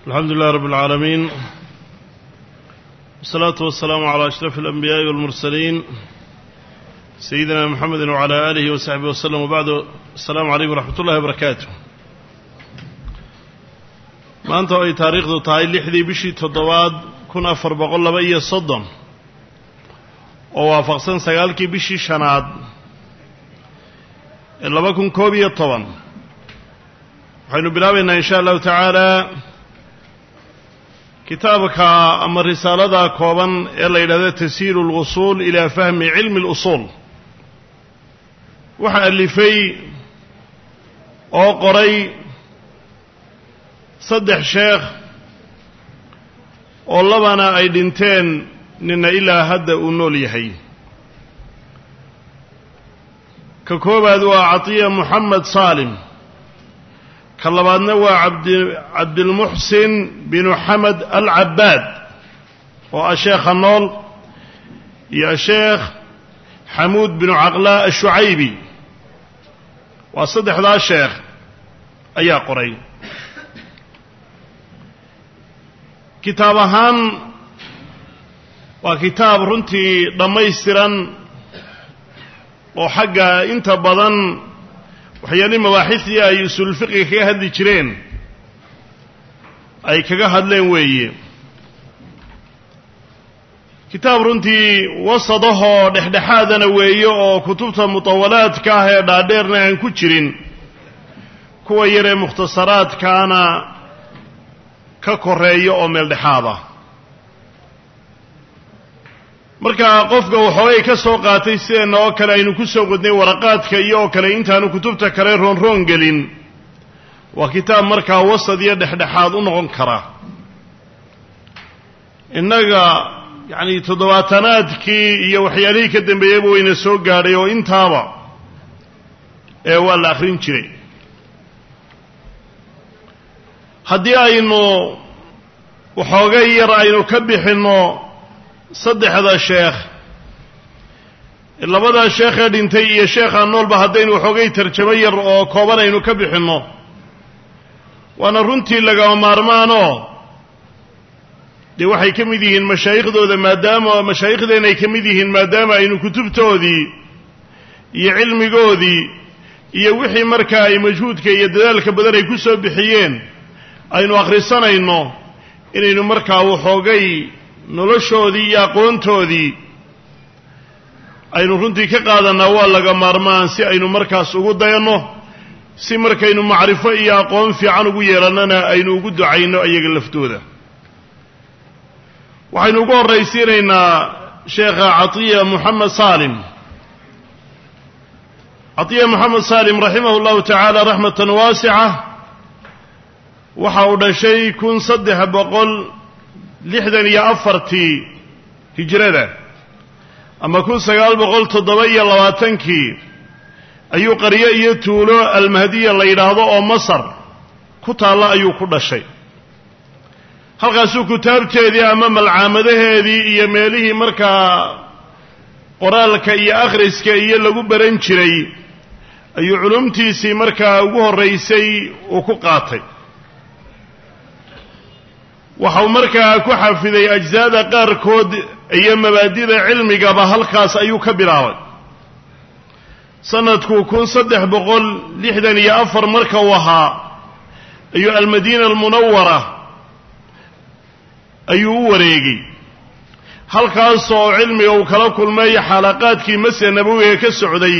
الحمد لله رب العالمين، والصلاة والسلام على أشرف الأنبياء والمرسلين سيدنا محمد وعلى آله وصحبه وسلم، وبعد. السلام عليكم ورحمة الله وبركاته. maanta ay taariikhdu tahay 6dii bishii 7aad 1430 oo waafaqsan 9kii bishii 5aad 2011 waxaynu bilaabaynaa insha Allah taala kitaabka ama risaalada kooban ee la yiraahdo tasiilul usul ila fahmi ilmi al-usul. waxa alifay oo qoray saddex sheekh oo labana ay dhinteen nina ilaa hadda uu nool yahay. ka koobaad waa Atiya Muhammad Salim, ka labaadna waa Abdul Muhsin bin Hamad al-Abbad oo sheekh nool, iyo sheekh Hamud bin Aqla al-Shu'aybi. waa saddexdaa sheekh ayaa qoray kitaab ahaan. waa kitaab runtii dhammaystiran oo xagga inta badan waxyaalihi mabaaxithii ay usul fiqhi kaga hadli jireen ay kaga hadleen weeye. kitaab runtii wasadahoo dhexdhexaadana weeye oo kutubta mutawalaadka ah ee dhaadheerna aan ku jirin, kuwa yaree mukhtasaraadkaana ka koreeyo oo meel dhexaada. marka qofka waxoogay ka soo qaatay sideenna oo kale aynu ku soo qodnay waraqaadka iyo oo kale intaanu kutubta kale roonroon gelin, waa kitaab markaa wasad iyo dhexdhexaad u noqon kara. innaga yacni 70aadkii iyo waxyaalihii ka dambeeyeyba wayna soo gaadhay oo intaaba waa la akhrin jiray. haddii aynu waxoogay yar aynu ka bixinno saddexda sheekh, labadaa sheekhee dhintay iyo sheekha noolba haddaynu waxoogay tarjamo yar oo kooban aynu ka bixinno, waana runtii lagama maarmaanoo dee waxay ka mid yihiin mashaaikhdooda, maadaama mashaaikhdeenna ay ka mid yihiin maadaama aynu kutubtoodii iyo cilmigoodii iyo wixii markaa ay majhuudka iyo dadaalka badan ay ku soo bixiyeen aynu akhrisanayno, inaynu markaa waxoogay noloshoodii iyo aqoontoodii aynu runtii ka qaadanaa waa laga maarmaan, si aynu markaas ugu dayanno, si markaynu macrifo iyo aqoon fiican ugu yeelannana aynu ugu ducayno iyaga laftooda. waxaynu ugu horraysiinaynaa sheekha Atiya Muhammad Salim. Atiya Muhammad Salim raximahu llahu tacaala raxmatan waasica waxa uu dhashay 1364 hijrada, ama 1927 ayuu qaryo iyo tuulo almahdiya la yidhaahdo oo Masar ku taalla ayuu ku dhashay. halkaasuu kitaabteedii ama malcaamadaheedii iyo meelihii markaa qoraalka iyo akhriska iyo lagu baran jiray ayuu culumtiisii markaa ugu horraysay uu ku qaatay. waxau markaa ku xafiday ajzaada qaarkood iyo mabaadida cilmigaba halkaas ayuu ka bilaabay. sanadku 1364 marka uu ahaa ayuu almadiina almunawara ayuu u wareegay, halkaasoo cilmiga uu kala kulmay xalaqaadkii masjid nabawiga ka socday.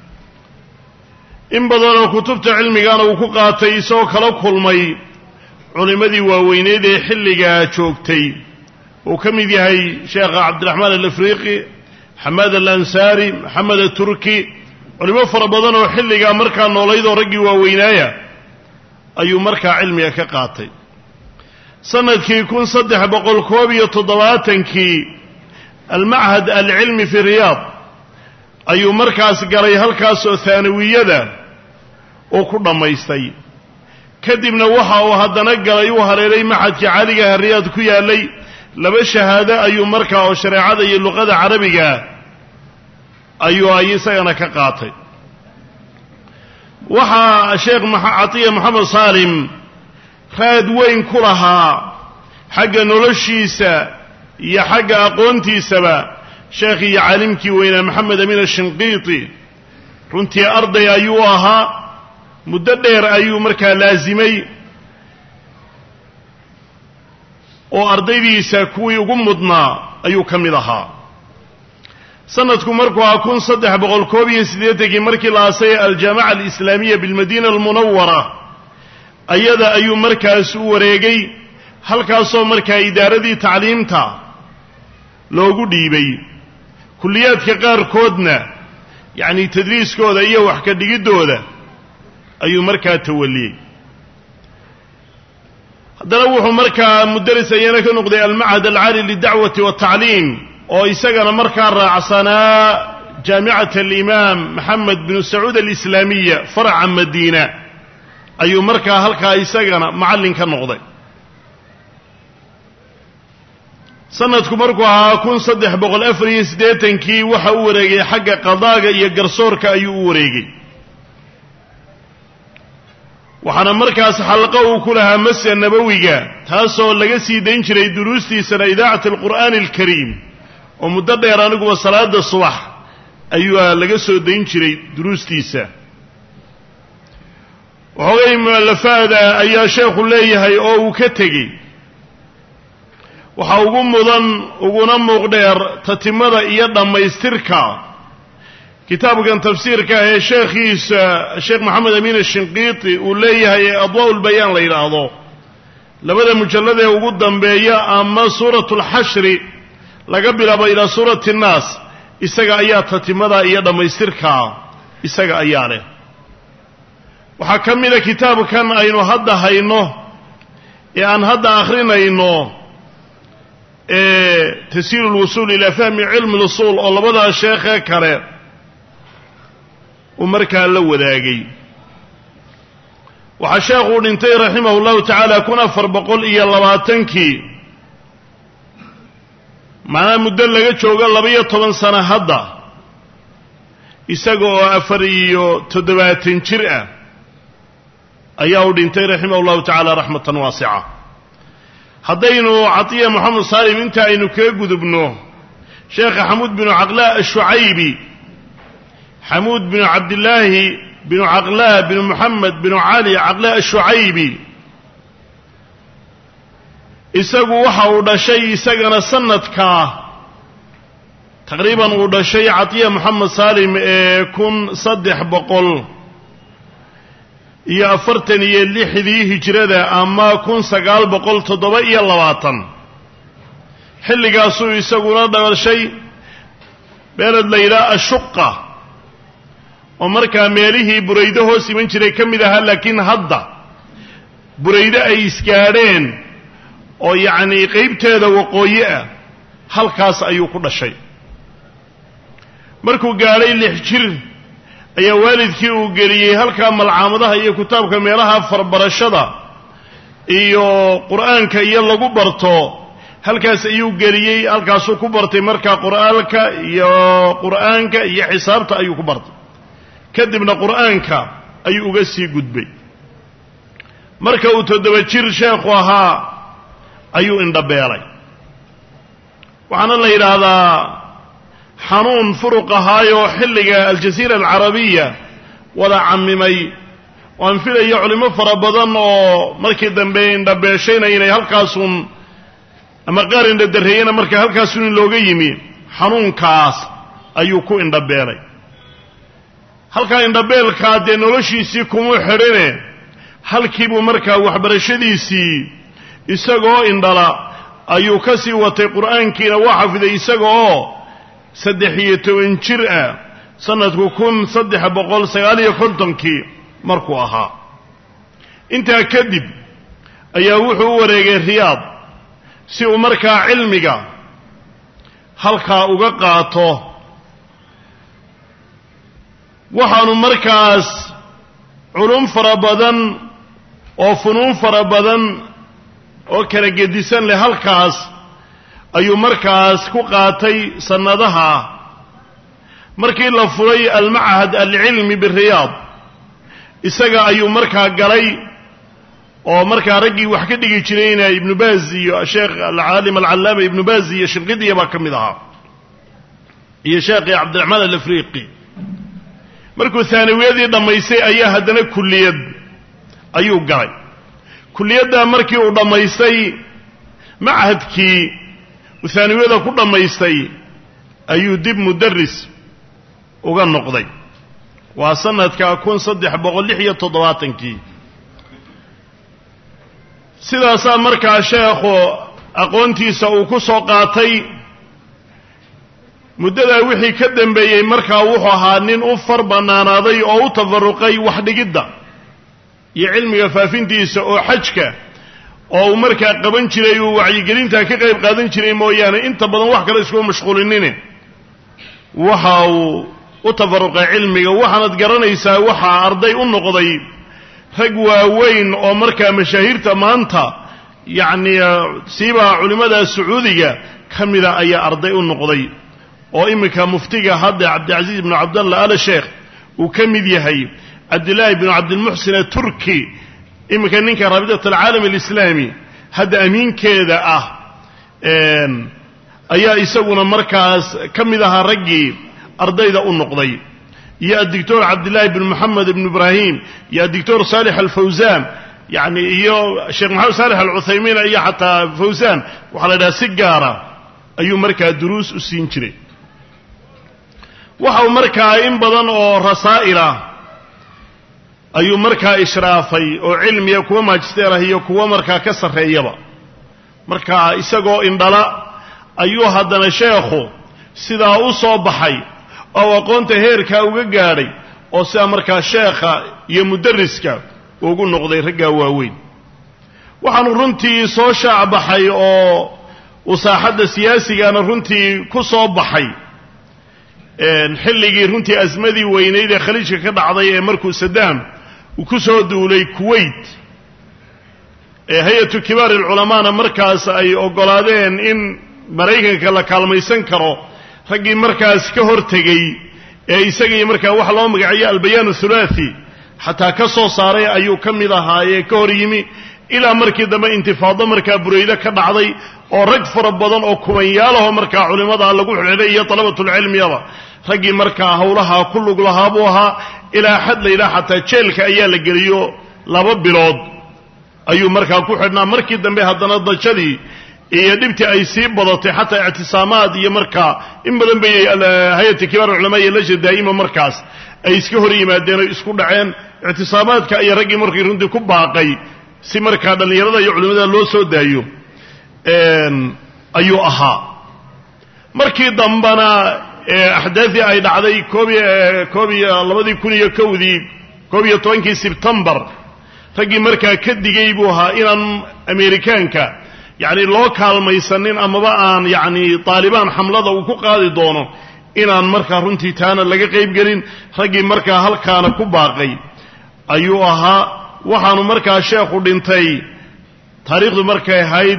in badanoo kutubta cilmigana uu ku qaatay, isagoo kala kulmay culimmadii waaweyneed ee xilligaa joogtay. uu ka mid yahay sheekha cabdiraxmaan alafriiqi, xamaad alansaari, maxamed aturki. culimo fara badan oo xilligaa markaa noolaydoo raggii waaweynaaya ayuu markaa cilmiga ka qaatay. sanadkii 1371 almachad alcilmi fi riyaad ayuu markaas galay, halkaasoo thaanawiyada uu ku dhammaystay. kadibna waxa uu haddana galay uu haleelay maxadkii caaligaha riyaad ku yaalay. 2 shahaado ayuu markaa oo shareecada iyo luqada carabiga ayuu isagana ka qaatay. waxaa sheekh Atiya Muhammad Salim raad weyn ku lahaa xagga noloshiisa iyo xagga aqoontiisaba sheekhii iyo caalimkii weynaa maxamed amiin ashinqiiti runtii arday ayuu ahaa muddo dheer ayuu markaa laasimay oo ardaydiisa kuwii ugu mudnaa ayuu ka mid ahaa sanadku markuu ahaa 1381 markii la aasay aljaamaca alislaamiya bilmadiina almunawara ayada ayuu markaas u wareegay halkaasoo markaa idaaradii tacliimta loogu dhiibay kulliyaadka qaarkoodna yacni tadriiskooda iyo wax ka dhigiddooda ayuu markaa tawaliyey haddana wuxuu markaa mudaris ayana ka noqday almachad alcaali lidacwati waatacliim oo isagana markaa raacsanaa jaamicat alimaam maxamed binu sacuud alislaamiya faraca madiina ayuu markaa halkaa isagana macallin ka noqday sanadku markuu ahaa 1384 waxa u wareegay xagga qadaaga iyo garsoorka ayuu u wareegay waxaana markaas xalqo uu ku lahaa masjid nabawiga taasoo laga sii dayn jiray duruustiisana idaacati alqur'aani alkariim oo muddo dheer aniguba salaada subax ayuu laga soo dayn jiray duruustiisa waxoogay mu'alafaada ayaa sheekhu leeyahay oo uu ka tegey waxa ugu mudan uguna muuqdheer tatimada iyo dhammaystirka kitaabkan tafsiirka ee sheekhiisa sheekh maxamed amiin ashinqiiti uu leeyahay ee adwaa'u lbayaan la yidhaahdo labada mujallad ee ugu dambeeya ama suuratu lxashri laga bilaabo ilaa suurati nnaas isaga ayaa tatimada iyo dhammaystirka isaga ayaa leh waxaa ka mida kitaabkan aynu hadda hayno ee aan hadda akhrinayno tasiilu lwusuul ilaa fahmi cilmi lusuul oo labadaa sheekhee kale uu markaa la wadaagay waxaa sheekhuu dhintay raximahu llahu tacaala 1420 macnaha muddo laga joogo 12 sano hadda isaga oo 74 jir ah ayaa uu dhintay raximahu llahu tacaala raxmatan waasica haddaynu catiya moxamed saalim inta aynu kaga gudubno sheekha xamuud binu caqlaa ashucaybi xamuud binu cabdillaahi binu caqlaa binu moxamed binu cali caqlaa ashucaybi isagu waxa uu dhashay isagana sanadkaa taqriiban uu dhashay catiya moxamed saalim ee 1346 hijrada ama 1927 xilligaasuu isaguna dhashay beeled la yidhaha ashuqa oo markaa meelihii buraydo hoos iman jiray ka mid ahaa laakiin hadda buraydo ay isgaadheen oo yacnii qaybteeda waqooyi ah halkaas ayuu ku dhashay markuu gaadhay 6 jir ayaa waalidkii uu geliyey halkaa malcaamadaha iyo kitaabka meelaha farbarashada iyo qur'aanka iyo lagu barto halkaas ayuu geliyey halkaasuu ku bartay markaa qur'aanka iyo xisaabta ayuu ku bartay kadibna qur'aanka ayuu uga sii gudbay marka uu 7 jir sheekhu ahaa ayuu indhabeelay waxaana la yidhaahdaa xanuun furuq ahaayoo xilliga aljasiira alcarabiya wada camimay oo aan filayo culimo fara badan oo markii dambe indhabeeshayna inay halkaasun ama qaar indhadarreeyena marka halkaasun in looga yimi xanuunkaas ayuu ku indhabeelay halkaa indhabeelkaa dee noloshiisii kumuu xidhine halkiibuu markaa waxbarashadiisii isagoo indhala ayuu ka sii watay qur'aankiina waa xafiday isaga oo 13 jir ah sanadku 1359 markuu ahaa intaa kadib ayaa wuxuu u wareegay riyaad si uu markaa cilmiga halkaa uga qaato waxaanu markaas culum fara badan oo funuun fara badan oo kala gedisan leh halkaas ayuu markaas ku qaatay sannadaha markii la furay almachad alcilmi biriyaad isaga ayuu markaa galay oo markaa raggii wax ka dhigi jirayna ibnu baaz iyo sheekh alcaalim alcallaama ibnu baaz iyo shinqidiya baa ka mid ahaa iyo sheekhi cabdiraxmaan alafriiqi markuu haanawiyadii dhammaystay ayaa haddana kulliyad ayuu galay kulliyaddaa markii uu dhammaystay machadkii uu haanawiyada ku dhammaystay ayuu dib mudaris uga noqday waa sanadka 1376 sidaasaa markaa sheekhu aqoontiisa uu ku soo qaatay muddadaa wixii ka dambeeyey markaa wuxuu ahaa nin u far bannaanaaday oo u tafaruqay wax dhigidda iyo cilmiga faafintiisa oo xajka oo uu markaa qaban jiray uu wacyigelinta ka qayb qaadan jiray mooyaane inta badan wax kale iskuma mashquulinine waxa uu u tafaruqay cilmiga waxaanad garanaysaa waxaa arday u noqday rag waaweyn oo markaa mashaahiirta maanta yacni siiba culimmada sacuudiga ka mida ayaa arday u noqday oo iminka muftiga hadda cabdilcaziiz ibnu cabdallah al sheekh uu ka mid yahay cabdillaahi ibnu cabdilmuxsin aturki iminka ninka raabitat alcaalam alislaami hadda amiinkeeda ah ayaa isaguna markaas ka mid ahaa raggii ardayda u noqday iyo adictor cabdillaahi ibn moxamed ibn ibraahim iyo adictor saalix alfawsaan yani iyo sheekh maxamed saalix alcuthaymiin iyo xataa fawsaan waxaa la idhaha si gaara ayuu markaa duruus u siin jiray waxau markaa in badan oo rasaa'ila ayuu markaa ishraafay oo cilmiya kuwa maajisteer ah iyo kuwa markaa ka sarreeyaba markaa isagoo indhala ayuu haddana sheekhu sidaa u soo baxay oo aqoonta heerkaa uga gaadhay oo sidaa markaa sheekha iyo mudariska ugu noqday raggaa waaweyn waxaanu runtii soo shaac baxay oo uu saaxadda siyaasigana runtii ku soo baxay xilligii runtii asmadii weynayd ee khaliijka ka dhacday ee markuu sadaam uu ku soo duulay kuwait hay-atu kibaar alculamaana markaas ay oggolaadeen in maraykanka la kaalmaysan karo raggii markaas ka hortegey ee isagii markaa waxa loo magacayo albayaan athulaathi xataa ka soo saaray ayuu ka mid ahaayee ka hor yimi ilaa markii dambe intifaado markaa buraydo ka dhacday oo rag fara badan oo kubanyaalaho markaa culimmada lagu xidhiidhay iyo dalabatulcilmiyaba raggii markaa howlaha ku lug lahaa buu ahaa ilaa xad layidhaha xataa jeelka ayaa la geliyo 2 bilood ayuu markaa ku xidhnaa markii dambe haddana dajadii iyo dhibtii ay sii badatay xataa ictisaamaad iyo markaa in badan bay hay-ati kibaar culamaa iyo lajna daa'ima markaas ay iska hor yimaadeen oo isku dhaceen ictisaamaadka iyo raggii markii runtii ku baaqay si markaa dhallinyarada iyo culimmada loo soo daayo ayuu ahaa markii dambana axdaadii ay dhacday 2011 sebtembar raggii markaa ka digay buu ahaa inaan ameerikaanka yacni loo kaalmaysanin amaba aan yacni taalibaan xamlada uu ku qaadi doono inaan markaa runtii taana laga qayb gelin raggii markaa halkaana ku baaqay ayuu ahaa waxaanu markaa sheekhu dhintay taariikhdu markay ahayd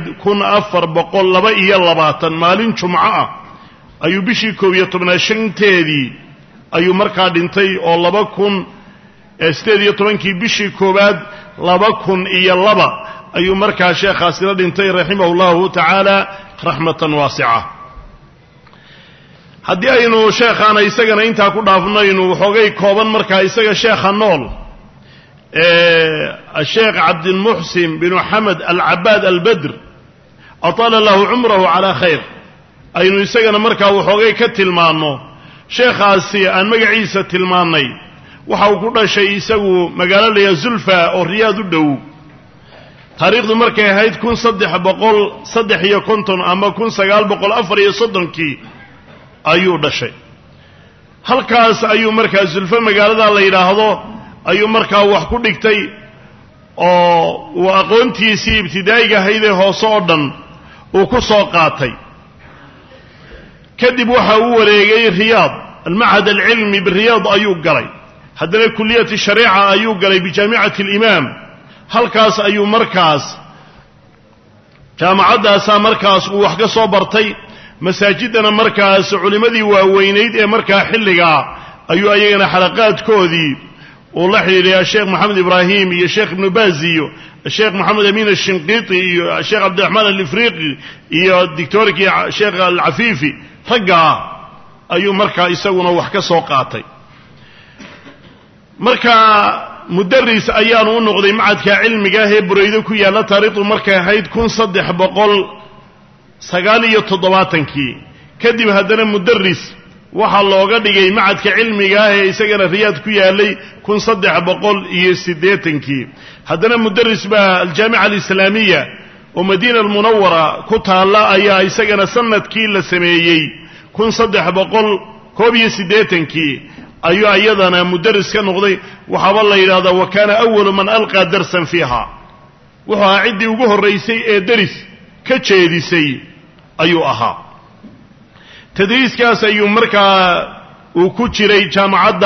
1422 maalin jumco ah ayuu bishii 11 ayuu markaa dhintay oo 2018 bishii koowaad 2002 ayuu markaa sheekhaasina dhintay raximahu llahu tacaala raxmatan waasica haddii aynu sheekhaana isagana intaa ku dhaafnaynu waxoogay kooban markaa isaga sheekha nool الشيخ عبد المحسن بن محمد العباد البدر أطال له عمره على خير aynu isagana markaa waxoogay ka tilmaanno sheekhaasi aan magaciisa tilmaannay waxa uu ku dhashay isagu magaalo la yidhaha zulfa oo riyaad u dhow taariikhdu markay ahayd 1353 ama 1934 ayuu dhashay halkaas ayuu markaa zulfa magaalada la yidhaahdo ayuu markaa wax ku dhigtay oo uu aqoontiisii ibtidaa'iga ahaydee hoose oo dhan uu ku soo qaatay kadib waxa uu wareegay riyaad almachad alcilmi biriyaad ayuu galay haddana kuliyati shariica ayuu galay bijaamicati alimaam halkaas ayuu markaas jaamacaddaasaa markaas uu wax ka soo bartay masaajiddana markaas culimmadii waaweynayd ee markaa xilligaa ayuu ayagana xalaqaadkoodii uu la xidhiidhayaa sheekh maxamed ibraahim iyo sheekh ibnu baaz iyo الشيخ محمد أمين الشنقيطي الشيخ عبد الرحمن الإفريقي الدكتور الشيخ العفيفي رجع أيو مركا يسوون وحكا سوقاتي مركا مدرس أيان ونقضي معدك علم جاهي بريدك يا لا تريط مركا هيد كون صدح بقول سقالي تضباطنكي كدب هذا مدرس waxaa looga dhigay macadka cilmiga ah ee isagana riyaad ku yaalay 1380 haddana mudarris baa al-jaami'a al-islaamiyya oo Madiina al-Munawwara ku taala ayaa isagana sanadkii la sameeyay 1380 ayuu ayadana mudarris ka noqday waxa la yiraahdaa wa kana awwal man alqa darsan fiha waxa cidii ugu horeysay ee daris ka jeedisay ayuu ahaa تدريس أيوم مركا وكتشري جامعة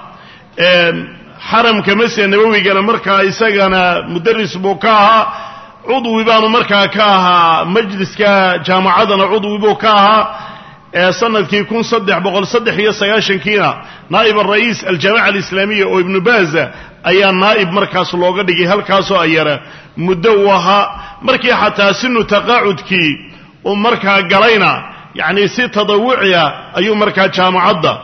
حرم كمسي النبوي كان مركا إساقنا مدرس بوكاها عضو بانو مركا كاها مجلس كجامعة عضو بوكاها سنة كي يكون صدح بقول صدح هي سياشن كينا نائب الرئيس الجامعة الإسلامية وابن باز أيان نائب مركا سلوغا ديكي هل كاسو أيارا مدوها مركا حتى سنو تقاعد كي ومركا قلينا يعني سي تضوعيا أيو مركا جامعة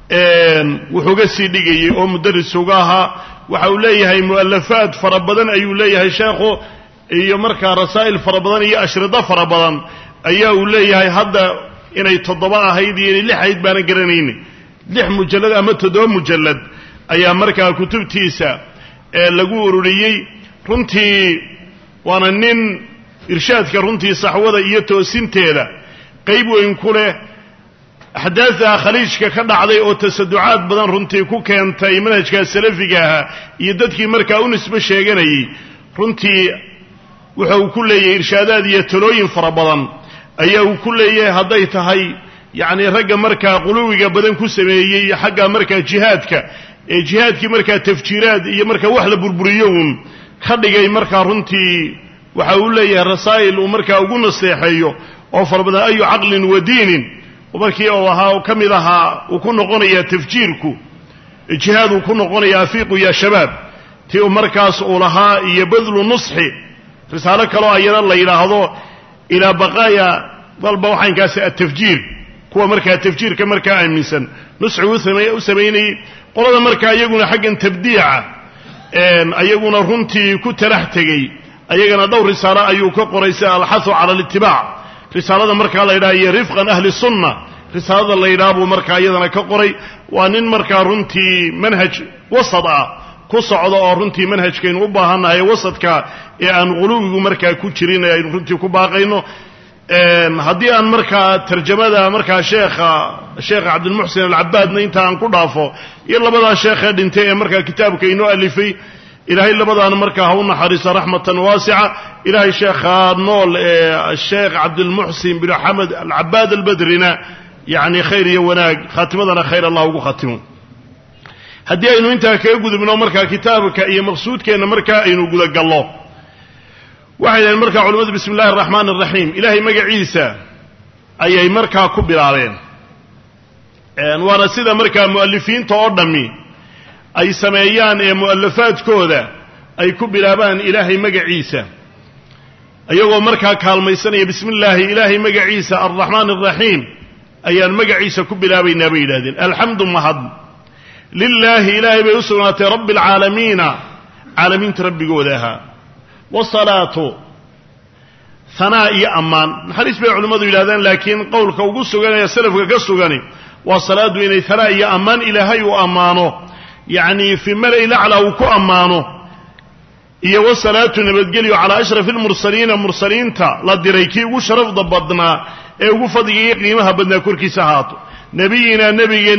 وحوغسي ديجي أو مدرس سوغاها وحوليها مؤلفات فربضان أيو ليها شيخو أيو مركا رسائل فربضان أي أشرطة فربضان أيو ليها هذا إن يتضبعها هيدي اللي حيد بانا قرانيني لح مجلد أما تدوم مجلد أيا مركا كتب تيسا لقو أروريي رنتي وانا نين إرشادك رنتي صحوة إيتو سنتيدا قيب وإن كله أحداثها خليجك كان عليه أو تصدعات بدن رنتي كوكا أنت منهجك السلفية يددك مركا أونس بشيغاني رنتي وحو كله إرشادات يتلوين فربضان أيه كله هديت هاي يعني رجع مركا قلوبك بدن كسمية حاجة مركا جهادك مركا تفجيرات هي مركا وحدة بربريون خلي مركا رنتي وحول لي الرسائل ومركا أقول نصيحيه أو فربنا أي عقل ودين ومركي الله وكملها وكن غنيا تفجيركو الجهاد وكن غنيا فيقوا يا شباب تيو مركز أولها يبذل نصحي رسالك الله أيضا الله إلى هذا إلى بقايا والبوحين كاس التفجير كوا مركا التفجير كمركا أميسا نصحي وسميني قلنا مركا يقول حقا تبديع أيقون رنتي كترحتقي أيقنا دور رسالة أيوكا قريسا الحث على الاتباع رسالة مركا الله إلهي رفقا أهل السنة رسالة الله إلهي مركا أيضا كقري وأن مركا رنتي منهج وسطا كصعد رنتي منهج كين وباهنا هي وسط كا يعني غلوب مركا كوتشرين رنتي كباقينه هدي أن مركا ترجمة مركا الشيخ عبد المحسن العباد نينتا أن قدافو يلا بدأ الشيخ انتهى مركا كتاب كينو ألفي إلهي إلا بدأ أن مركا هون حريص رحمة واسعة إلهي الشيخ نول الشيخ عبد المحسن بن حمد العباد البدرنا يعني خير يوناك خاتمتنا خير الله وخاتمه هدي أنه أنت كيقود من مركا كتابك أي مقصود كأن مركا أنه قد الله واحد المركا علماء بسم الله الرحمن الرحيم إلهي مقع عيسى أي مركا كبر علينا وانا سيدا مركا مؤلفين تقدمي أي سمايان مؤلفات كودا أي كبر أبان إلهي مقع عيسى أيهو مركا كالميسانية بسم الله إلهي مقع عيسى الرحمن الرحيم أي مقع عيسى كبر أبي النبي لذين الحمد مهد لله إلهي بيسرنا رب العالمين عالمين تربي قولها والصلاة ثناء أمان نحريس بي علماء إلهدان لكن قولك وقصوا يسلفك قصوا والصلاة إني ثناء أمان إلهي وأمانه يعني في ملئ الأعلى وكو أمانه إيا والصلاة نبتقلي على أشرف المرسلين تا لا ديريكي وشرف ضبطنا وفضي قيمها بدنا كركي سهاتو نبينا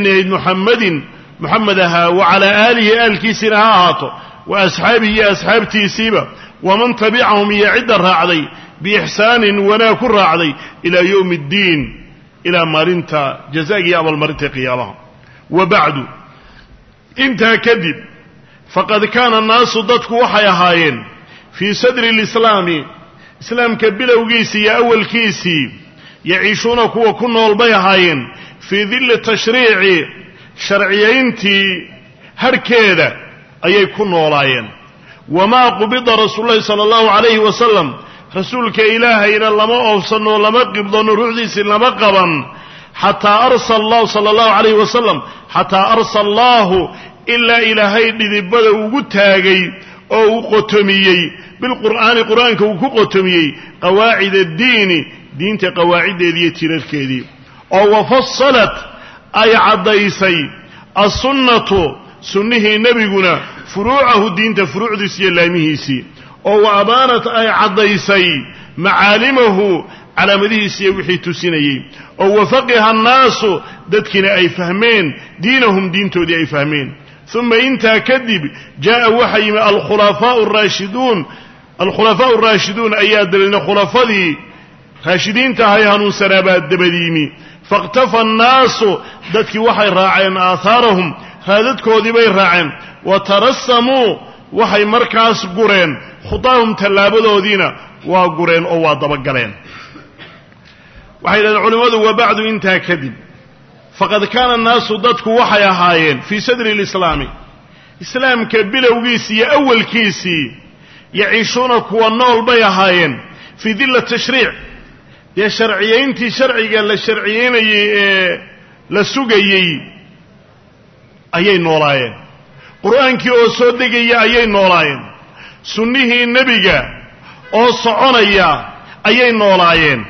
محمدها وعلى آله الكيسنا هاتو وأصحابه أصحاب تيسيبه ومن تبعهم يعد الرعدي بإحسان وناكر رعدي إلى يوم الدين إلى مارنتا جزاء أبو المرنتا قيامها وبعد انت كذب فقد كان الناس ضدك وحيهاين في صدر الإسلام إسلام كبير وقيسي يا أول كيسي يعيشون وكنا البيهاين في ذل التشريع شرعيينتي هركيدا أي كنا ولاين wamaa qubida rasuulullahi sala allahu calayhi wasalam rasuulka ilaahayna lama oofsanno lama qibdonno ruuxdiisii lama qaban xataa arsa allahu sala allahu calayhi wasalam xataa arsa allaahu ilaa ilaahay dhidibada ugu taagay oo uu qotomiyey bilqur'aani qur'aanka uu ku qotomiyey qawaacid addiini diinta qawaaciddeedii iyo tirarkeedii oo wafasalat ay caddaysay assunnatu sunnihii nebiguna furuucahu diinta furuucdiisi iyo laamihiisii oo wa abaanat ay caddaysay macaalimahu calaamadihiisi iyo wixii tusinayey oo wafaqiha annaasu dadkiina ay fahmeen diinahum diintoodii ay fahmeen uma intaa kadib jaa'a waxa yimi alkhulafaa'u araashiduun ayaa dabeedna khulafadii raashidiinta ahay hanuunsanaa baa dabadi yimi faاqtafa annaasu dadkii waxay raaceen aahaarahum raadadkoodii bay raaceen wa tarasamuu waxay markaas gureen khutaahum tallaabadoodiina waa gureen oo waa dabagaleen waxay yidhahdeen culimmadu wa bacdu intaa kadib faqad kaana annaasu dadku waxay ahaayeen fii sadri lislaami islaamka bilowgiisii iyo awalkiisii yaciishuuna kuwa nool bay ahaayeen fii dilla tashriic dee sharciyayntii sharciga la sharciyaynayey ee la sugayey ayay noolaayeen qur'aankii oo soo degaya ayay noolaayeen sunnihii nebiga oo soconaya ayay noolaayeen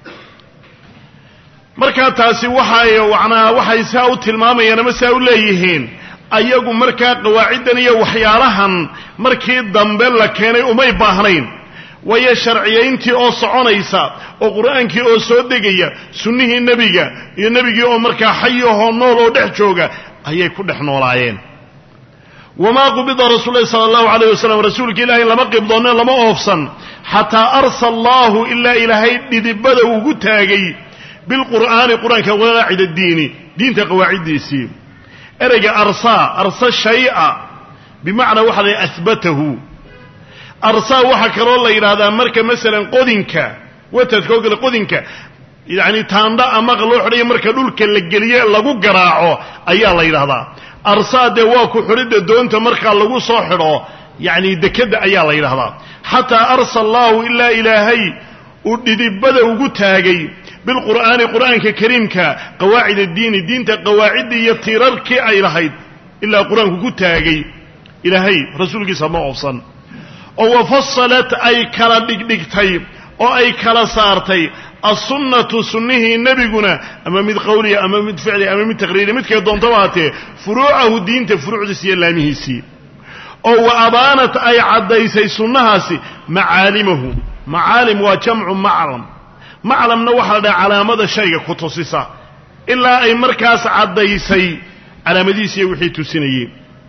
markaa taasi waxay saa u tilmaamayaan ama saa u leeyihiin ayagu markaa qawaaciddan iyo waxyaalahan markii dambe la keenay umay baahnayn waayo sharciyayntii oo soconaysa oo qur'aankii oo soo degaya sunnihii nebiga iyo nebigii oo markaa xayahoo nool oo dhex jooga ayay ku dhex noolaayeen wamaa qubida rasuulullahi sala allahu calayh wasalam rasuulka ilaahay lama qibdoonno lama oofsan xataa arsa allaahu ilaa ilaahay dhidibada ugu taagay bilqur'aani qur'aanka qawaacid addiini diinta qawaaciddiisii ereyga arsa shay'a bimacnaa waxa la yidhaha ahbatahu arsaa waxaa kaloo la yidhaahdaa marka masalan qodinka watadka oo kale qodinka yacni taandha ama loo xidhayo marka dhulka la geliye lagu garaaco ayaa la yidhahdaa arsaa dee waa ku xidhidda doonta markaa lagu soo xidho yacni dekedda ayaa la yidhahdaa xataa arsa allaahu ilaa ilaahay uu dhidibada ugu taagay bilqur'aani qur'aanka kariimka qawaacid addiini diinta qawaaciddii iyo tiirarkii ay lahayd ilaa qur-aanku ku taagay ilaahay rasuulkiisa ma oofsan oo wafasalat ay kala dhigdhigtay oo ay kala saartay assunnatu sunnihii nebiguna ama mid qawliya ama mid ficliya ama mid taqriiriya midkay doontaba haatee furuucahu diinta furuucdiisi iyo laamihiisii oo wa abaanat ay caddaysay sunnahaasi macaalimahu macaalim waa jamcu maclam maclamna waxaa la dhaha calaamada shayga ku tusisa ilaa ay markaas caddaysay calaamadihiisi iyo wixii tusinayey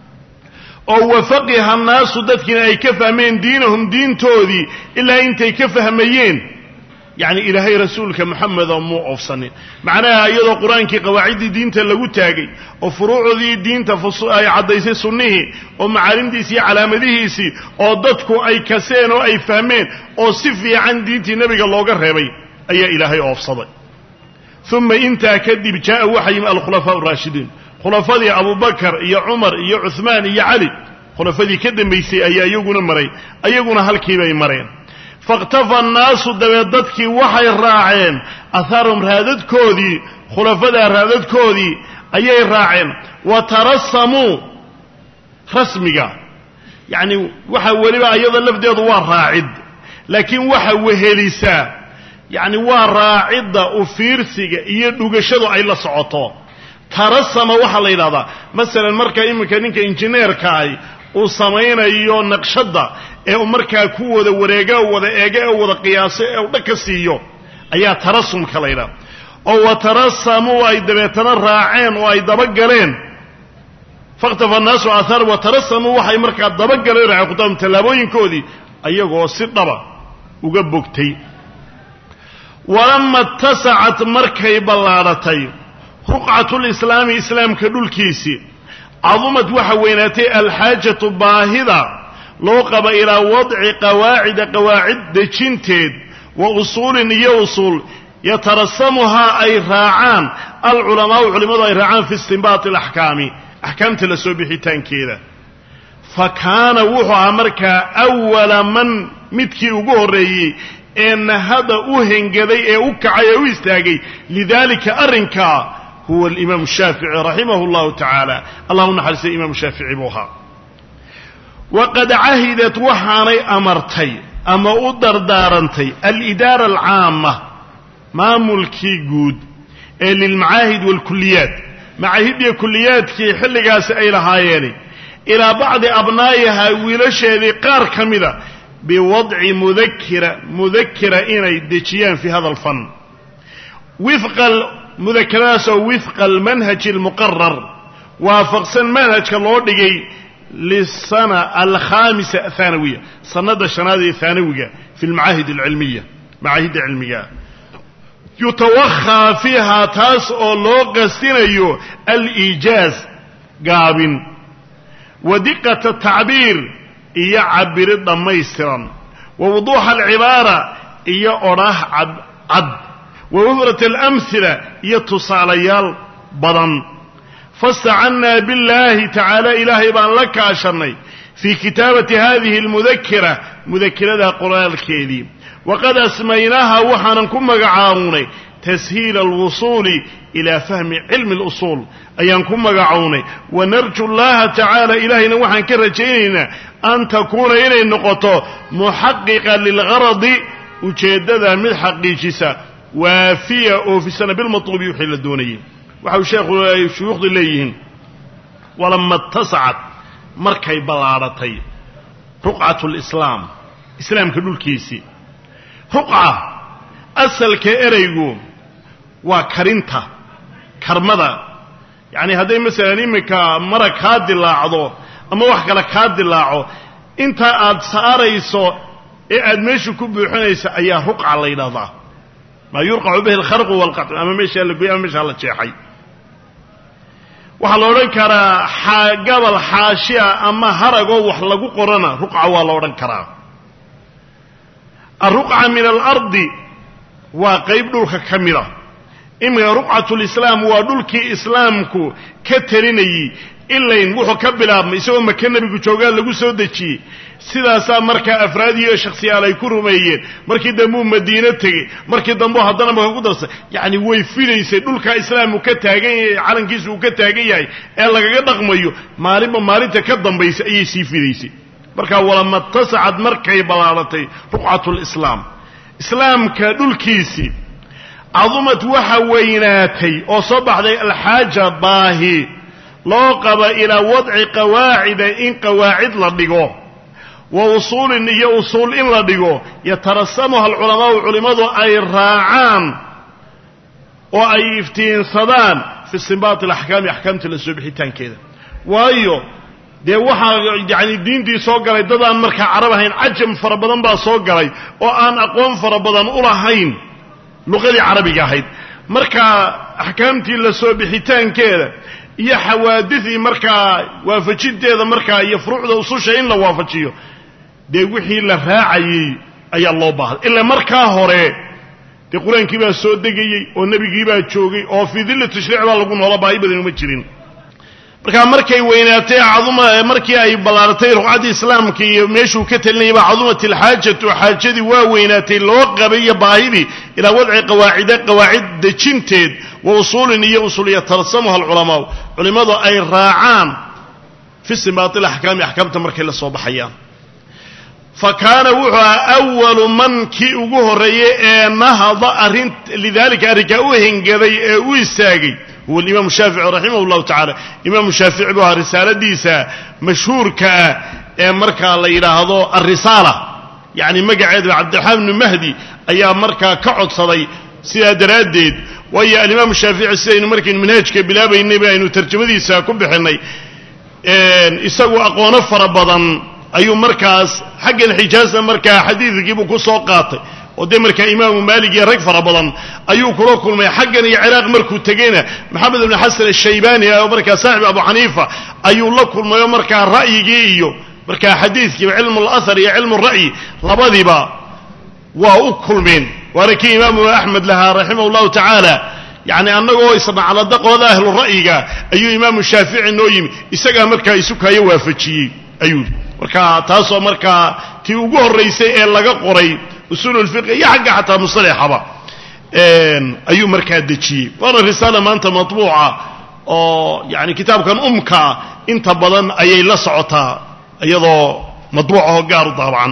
oo wafaqiha annaasu dadkiina ay ka fahmeen diinahum diintoodii ilaa intay ka fahmayeen yacni ilaahay rasuulka moxameda muu oofsanin macnaha iyadoo qur-aankii qawaaciddii diinta lagu taagay oo furuucdii diinta ay caddaysay sunnihii oo macaalimdiisii iyo calaamadihiisii oo dadku ay kaseen oo ay fahmeen oo si fiican diintii nebiga looga reebay ayaa ilaahay oofsaday uma intaa kadib jaa'a waxa yimi alkhulafaa'u araashidiin khulafadii abubakar iyo cumar iyo cuhmaan iyo cali khulafadii ka dambaysay ayaa iyaguna maray ayaguna halkiibay mareen faاqtafa annaasu dabeed dadkii waxay raaceen ahaarahum raadadkoodii khulafadaa raadadkoodii ayay raaceen wa tarasamuu rasmiga yacni waxa weliba iyada lafdeedu waa raacid laakiin waxa wehelisaa yacni waa raacidda u fiirsiga iyo dhugashadu ay la socoto tarasama waxaa la yidhahdaa masalan marka iminka ninka injineerka ay uu samaynayo naqshadda ee uu markaa ku wada wareega wada eega ee wada qiyaaso ee uu dhaka siiyo ayaa tarasumka la yidhahda oo wa tarasamuu ay dabeetana raaceen oo ay dabagaleen fakhtafa annaasu aahaar wa tarasamuu waxay markaa dabagaleen raaceen khutaahum tallaabooyinkoodii ayagoo si dhaba uga bogtay walama ittasacat markay ballaadhatay ruqcatulislaami islaamka dhulkiisii cadumad waxa weynaatay alxaajatu baahida loo qaba ilaa wadci qawaacida qawaacid dejinteed wa usuulin iyo usuul yatarasamuhaa ay raacaan alculamaau culimmadu ay raacaan fi istinbaati alaxkaami axkaamta la soo bixitaankeeda فكان وحو مركا أول من مدكي وقهري إن هذا أهنجدي أوكعي ويستاجي لذلك أرنكا هو الإمام الشافعي رحمه الله تعالى. اللهم حرس الإمام الشافعي بوها. وقد عهدت وحاني أمرتي أما أدر دارنتي الإدارة العامة ما ملكي جود للمعاهد والكليات معاهد الكليات كي حلقاس أي لهايني إلى بعض أبنائها ولشهد قار كمذا بوضع مذكرة إني ديشيان في هذا الفن وفق المذكرات ووفق المنهج المقرر وافق المنهج كالوردقي للسنة الخامسة الثانوية سنة الشنادي الثانوية في المعاهد العلمية معاهد علمية يتوخى فيها تاسو لوغستينيو الإيجاز قابن ودقة التعبير يعبر الضميسترا ووضوح العبارة يأراه عد ووفرة الأمثلة يتصاليال بدن فاستعنا بالله تعالى إلهي بان لك أشرني في كتابة هذه المذكرة مذكرة قرآن الكريم وقد أسميناها وحنكم مقعاوني تسهيل الوصول إلى فهم علم الأصول أيانكم مقعاوني ونرجو الله تعالى إلهينا وحن كرجينا أن تكون إلي النقطة محققة للغرض وجدد من حقيقسة وافية وفي السنة بالمطلوب يحيل الدونيين وحاو شيوخ إليهم ولما اتسعت مركي بلارتي رقعة الإسلام إسلام كدول كيسي رقعة أسل كإريقو وكرنتا كرمدا يعني هذا مثلا إمك مرك هاد اللاعضو أما وحكا لك هاد اللاعو انت أد ساريسو إعد ميشو كبو حنيسا أيها رقعة ليلة ما يرقع به الخرق والقطع أما ميشا لقوي أما ميشا لتشيحي waxaa la oran karaa gabal xaashiya ama harago wax lagu qorana ruqca waa la oran karaa arruqca min al-ardi waa qayb dhulka kamida imma ruqcatul islam waa dhulkii islaamku ka talinayay ilayn wuxuu ka bilaabmay isagoo Makka nabigu joogaa lagu soo dajiyay sidaas marka afraadiyo shakhsiyaal ay ku rumeeyeen markii dambu Madiina tagay markii dambu haddana ma ku darsay yaani way filaysay dhulka islaamku ka taagan yahay calankiisu uu ka taagan yahay ee lagaga dhaqmayo maalinta ka dambaysa ayay sii filaysay marka walama tasacad markay balaalatay ruqatul islaamka dhulkiisi adumat waxa weynaatay oo soo baxday alxaaja baahi loo qaba ila wadci qawaacid in qawaacid la dhigo ووصول إن وصول إن لديقو يترسمها العلماء وعلماء أي راعان وأي افتين صدان في استنباط الأحكام أحكام السبحيتان كذا وأيو دي وحا يعني الدين دي صوغري دادان مركا عربهين عجم فربضان با صوغري وآن أقوام فربضان أولاهين لغة عربية هين مركا أحكامتي السبحيتان كذا iyo xawaadithii marka waafajinteeda marka iyo furuucda ususha in la waafajiyo de wixii la raacayay ayaa loo baahay illa marka hore de quraankii baa soo degayay oo nabigii baa joogay oo fi dhil tashriic baa lagu noolaa baahi badan uma jirin marka markay weynaatay caduma markii ay balaaratay ruqadii islaamka iyo meeshuu ka talinayay cadumatil haajatu haajadi waa weynaatay loo qabay baahidi ila wadci qawaacid dejinteed ووصول إن وصول يترسمها العلماء أي راعان في استنباط الأحكام أحكام تمركي للصباحية فكان وحا أول من كي أقهري نهض لذلك أركاوهن قذي ويستاقي هو الإمام الشافعي رحمه الله تعالى إمام الشافعي بها رسالة ديسة مشهور كمركا ليلة الرسالة يعني مقعد عبد الحامد بن مهدي أيام مركا كعد صدي سيادة رديد وهي الإمام الشافعي السيد مركي المنهج بلابي النبي أنه ترجمة ساكون بحني يسوي أقوى نفر بضن أي مركز حق الحجاز مركز حديث يجيبوا كسوقات ودي مركز إمام مالك يرك فربضن أيو كروكل ما حقني عراق مركو تجينا محمد بن حسن الشيباني أو مركز صاحب أبو حنيفة أيو الله كل ما مركز رأي جيو مركز حديث علم الأثر يا علم الرأي لبضي با وأكل من ولكن إمام أحمد لها رحمه الله تعالى يعني أنه يصنع على دق وذا أهل الرأي أي إمام الشافعي النويم يسقى مركا يسكى يوافجي ayuu marka taasoo markaa tii ugu horraysay ee laga qoray usuul fiqh iyo xagga xataa musalaxaba ayuu markaa dejiyey waana risaala maanta matbuuca oo yani kitaabkan umka inta badan ayay la socotaa iyadoo matbuuca oo gaar u daabacan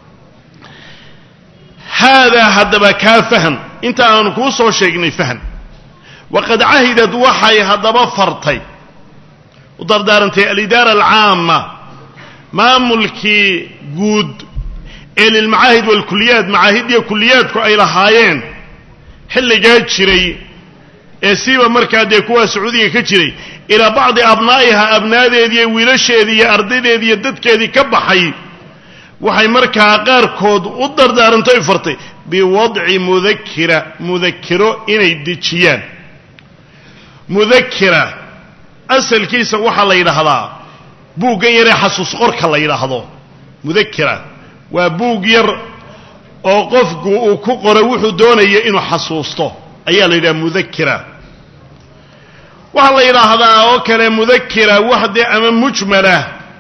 hada haddaba kaa fahm inta aanu kuu soo sheegnay fahm waqad cahidad waxay haddaba fartay u dardaarantay alidaara alcaama maamulkii guud ee lilmacaahid waalkuliyaat macaahid iyo kuliyaadku ay lahaayeen xilligaa jiray ee siiba markaa dee kuwaa sacuudiga ka jiray ilaa bacdi abnaa'iha abnaadeediiyo wiilasheedii iyo ardaydeedii iyo dadkeedii ka baxay waxay markaa qaarkood u dardaarantoy fartay biwadci mudakiro inay dejiyaan mudakira asalkiisa waxaa la yidhaahdaa buuggan yaree xasuus qorka la yidhaahdo mudakira waa buug yar oo qofku uu ku qoro wuxuu doonaya inuu xasuusto ayaa la yidhaha mudakira waxaa la yidhaahdaa oo kale mudakira wax dee ama mujmala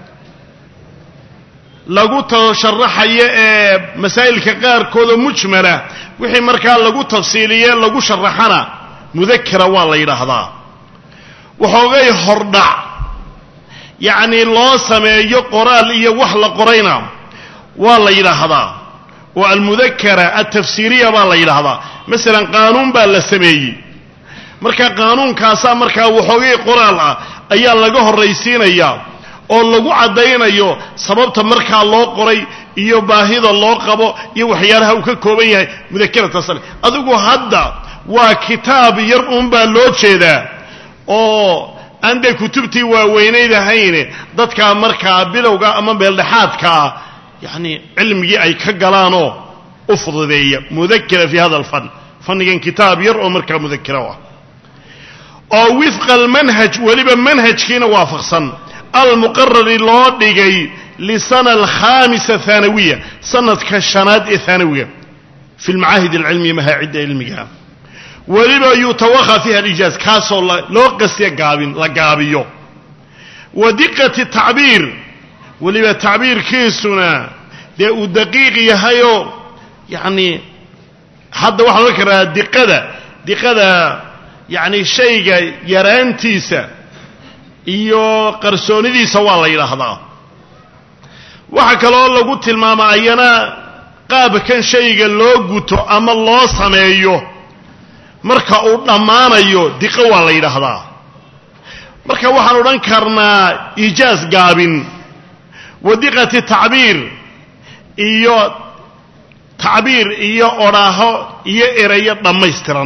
lagu sharaxayo ee masaa'ilka qaarkoodoo mujmala wixii markaa lagu tafsiiliye lagu sharaxana mudakira waa la yidhaahdaa waxoogay hordhac yacnii loo sameeyo qoraal iyo wax la qorayna waa la yidhaahdaa oo almudakara altafsiiriya baa la yidhaahdaa masalan qaanuun baa la sameeyey marka qaanuunkaasaa markaa waxoogay qoraal ah ayaa laga horraysiinayaa oo lagu caddaynayo sababta markaa loo qoray iyo baahida loo qabo iyo waxyaalaha uu ka kooban yahay mudakarata sale adigu hadda waa kitaab yar uunbaa loo jeedaa oo aan dee kutubtii waaweynayd ahayne dadkaa markaa bilowga ama meeldhexaadkaa yacni cilmigii ay ka galaanoo u fududeeya mudakira fi hada alfan fannigan kitaab yar oo markaa mudakira u ah oo wifqa almanhaj weliba manhajkiina waafaqsan almuqarari loo dhigay lisana alkhamisa thanawiya sanadka shanaad ee thanawiga fi lmacaahid alcilmiya mahaacidda cilmiga weliba yutawakha fiha alijaaz kaasoo loo qasiya la gaabiyo wa diqati tacbiir weliba tacbiirkiisuna dee uu daqiiq yahayoo yacni hadda waxaan ohan karaa diqada yacni shayga yaraantiisa iyo qarsoonidiisa waa la yidhaahdaa waxaa kaloo lagu tilmaamaa ayana qaabkan shayga loo guto ama loo sameeyo marka uu dhammaanayo diqo waa la yidhaahdaa marka waxaan odhan karnaa iijaaz gaabin wadiqati tacbiir iyo odhaaho iyo erayo dhammaystiran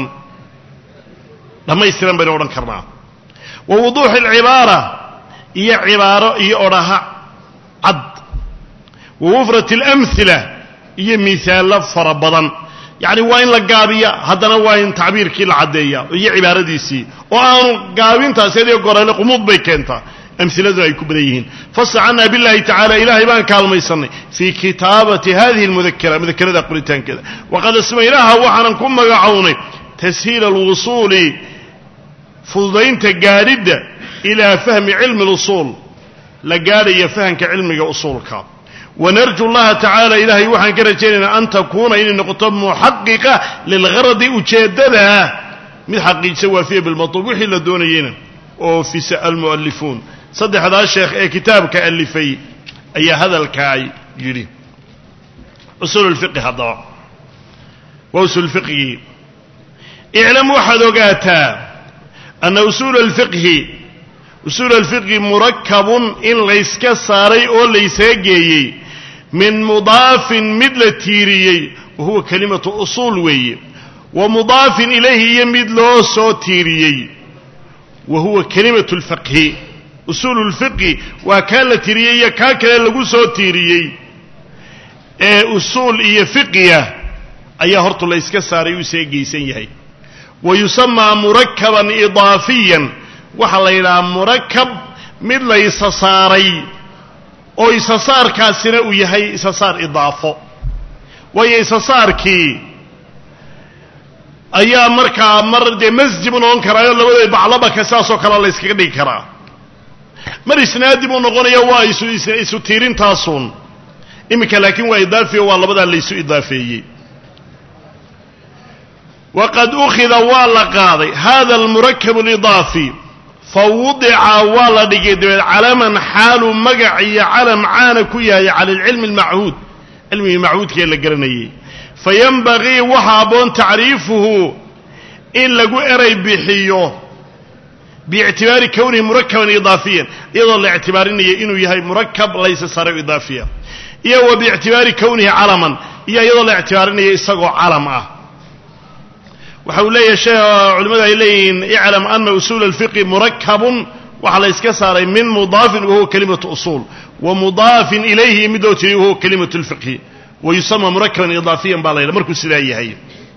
baynu odhan karnaa wa wuduuxi alcibaara iyo cibaaro iyo odhaha cad wa wufrati alamhila iyo miisaallo fara badan yacni waa in la gaabiya haddana waa in tacbiirkii la caddeeya iyo cibaaradiisii oo aanu gaabintaasi adiga gorale qumuud bay keentaa amhiladuna ay ku badan yihiin fastacanaa billahi tacala ilaahay baan kaalmaysanay fii kitaabati hadihi almudakira mudakarada qoritaankeeda waqad asmaynaaha waxaanan ku magacownay tashiila alwusuuli fududaynta gaadhidda ilaa fahmi cilmi اlusuul la gaadhaya fahamka cilmiga usuulka wanarju llaha tacaala ilaahay waxaan ka rajaynaynaa an takuuna inay noqoto muxaqiqa lilgaradi ujeeddada mid xaqiijisa waafiya bilmatluub wixii la doonayeyna oo fisa almu'alifuun saddexdaa sheekh ee kitaabka alifay ayaa hadalkaa yidhi usuul اlfiqhi haddaba waa usuul fiqhigii iclam waxaad ogaataa ana usuula alfiqhi murakabun in layska saaray oo laysaga geeyey min mudaafin mid la tiiriyey wa huwa kalimatu usuul weeye wa mudaafin ilayhi iyo mid loo soo tiiriyey wa huwa kalimatu lfiqhi usuulu lfiqhi waa kaa la tiiriyey iyo kaa kale lagu soo tiiriyey ee usuul iyo fiqhiya ayaa horta layska saaray uu isaga geysan yahay wayusamaa murakaban idaafiyan waxaa la yidhahaa murakab mid la isa saaray oo isasaarkaasina uu yahay isasaar idaafo waayo isasaarkii ayaa markaa mar dee masjib noqon karaayo labadooda baclabaka saasoo kale la yskaga dhigi karaa mar isnaadi buu noqonaya waa isu tiirintaasun imika laakiin waa idaafiyo waa labadaa laysu idaafeeyey waqad ukhida waa la qaaday hada almurakab alidaafi fawudica waa la dhigay dabeed calaman xaalu magac iyo calam caana ku yahay cala alcilmi almachuud cilmigii machuudkee la garanayay fayanbagii waxa aboon tacriifuhu in lagu eray bixiyo biictibaari kownihi murakaban idaafiyan iyadoo la ictibaarinaya inuu yahay murakab laysa sare idaafiya iyo wa biictibaari kownihi calaman iyo iyadoo la ictibaarinaya isagoo calam ah waxa uu leeyahay culimmadu ay leeyihiin iclam ana usuul alfiqhi murakabun waxaa la iska saaray min mudaafin wahuwa kalimatu usuul wa mudaafin ilayhi midoo tiri wahuwa kalimatu lfiqhi wayusama murakaban idaafiyan baa la yidhaha markuu sidaa yahay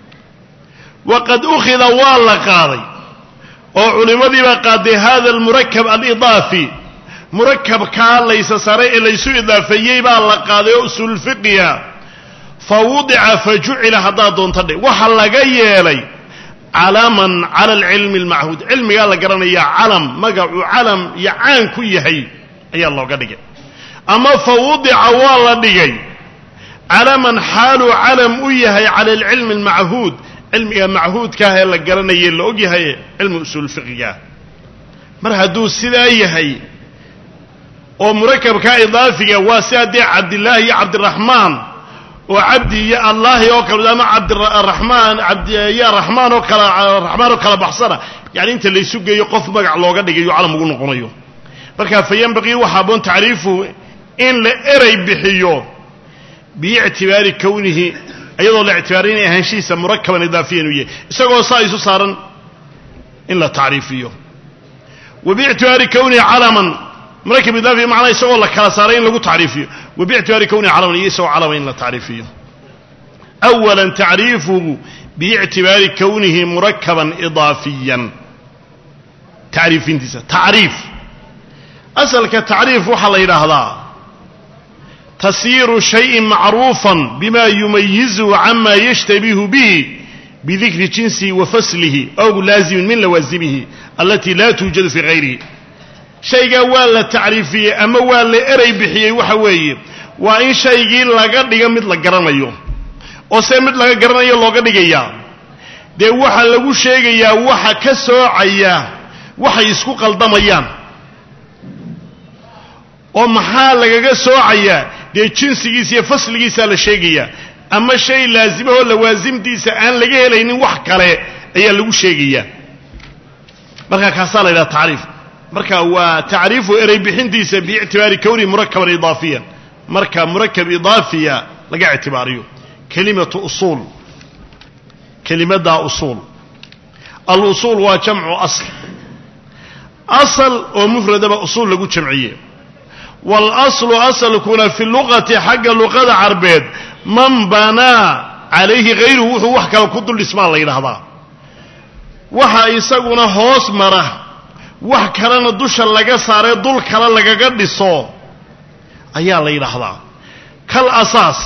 waqad ukhida waa la qaaday oo culimmadiibaa qaaday hada almurakab alidaafi murakabkaa laysa saray ee laysu idaafeeyey baa la qaaday oo usuululfiqiga fa wudica fa jucila haddaad doonta dhe waxa laga yeelay calaman cala alcilmi almachuud cilmigaa la garanayaa calam magacuu calam iyo caan ku yahay ayaa looga dhigay ama fa wudica waa la dhigay calaman xaaluu calam u yahay cala alcilmi almachuud cilmiga machuudkaah ee la garanaye la og yahay cilmi usuulfiqigaah mar hadduu sidaa yahay oo murakabkaa idaafiga waa si haddee cabdillaahi iyo cabdiraxmaan oo cabdi iyo allaahi oo kale ama cabdiraxmaan ya raxmaan oo kale raxmaan oo kala baxsana yani inta laysu geeyo qof magac looga dhigayo calam ugu noqonayo marka fayanbaqii waxaa aboon tacriifuhu in la eray bixiyo biictibaari kownihi iyadoo la ictibaarinaya ahaanshihiisa murakaban idaafiyan u yahay isagoo saa isu saaran in la tacriifiyo wa biictibaari kownihi calaman murakab idaafi macnaa isagoo la kala saaray in lagu tacriifiyo wa biictibaari kownihi calaman iyo isagoo calama in la tacriifiyo awalan tacriifuhu biictibaari kownihi murakaban idaafiyan tacriifintiisa tacriif asalka tacriif waxaa la yidhaahdaa tasiiru shayin macruufan bima yumayizuhu cama yashtabihu bihi bidikri jinsihi wa faslihi aw laazimin min lawaasimihi alati laa tuujadu fii hayrihi shaygaa waa la tacriifiyey ama waa la eray bixiyey waxa weeye waa in shaygii laga dhiga mid la garanayo oo see mid laga garanayo looga dhigayaa dee waxaa lagu sheegayaa waxa ka soocaya waxay isku qaldamayaan oo maxaa lagaga soocayaa dee jinsigiisa iyo fasligiisaa la sheegayaa ama shay laazimahoo lawaasimtiisa aan laga helaynin wax kale ayaa lagu sheegayaa markaa kaasaa la yidhaha tacriif marka waa tacriifu eray bixintiisa biictibaari kownihi murakaban idaafiyan marka murakab idaafiya laga ictibaariyo kelimatu usuul kelimaddaa usuul alusuul waa jamcu asl asal oo mufradaba usuul lagu jamciye waalaslu asalkuna fi luqati xagga luqada carbeed man banaa calayhi hayruhu wuxuu wax kale ku dul dhismaa la yidhaahdaa waxa isaguna hoos mara wax kalena dusha laga saaree dul kale lagaga dhiso ayaa la yidhaahdaa kal asaas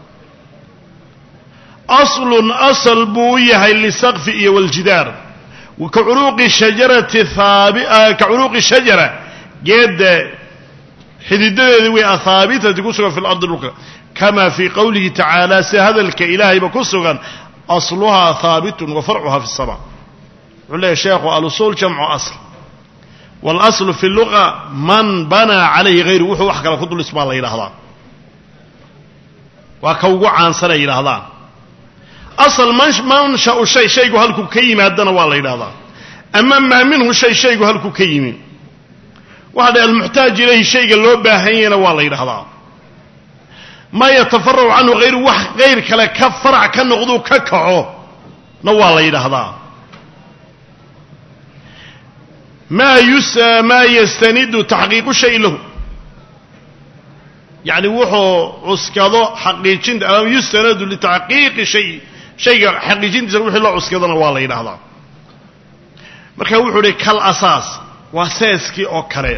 aslun asal buu u yahay lisaqfi iyo waljidaar ka curuuqi shajarati ka curuuqi shajara geedda xididadeedii way ahaabitati ku sugan fi lardi dhulka kama fii qowlihi tacaala si hadalka ilaahayba ku sugan asluhaa haabitun wa farcuhaa fi الsama wuxuu leeyahy sheekhu alusuul jamcu asl waalaslu fi luqa man banaa calayhi hayru wuxuu wax kale ku dul ismaa la yidhaahdaa waa ka ugu caansanay yidhaahdaan asal manshau shay shaygu halkuu ka yimaadana waa la yidhahdaa ama maa minhu shaygu halkuu ka yimi waxa dha almuxtaaj ilayhi shayga loo baahan yahayna waa la yidhahdaa maa yatafaracu canhu hayru wax hayr kale ka farac ka noqduu ka kaco na waa la yidhaahdaa maa yastanidu taxqiiqu shay lahu yani wuxuu cuskado xaqiijinta ama yustanadu litaxqiiqi shayga xaqiijintiisa wixii loo cuskadana waa la yidhaahdaa marka wuxuu hi kal asaas waa seeskii oo kale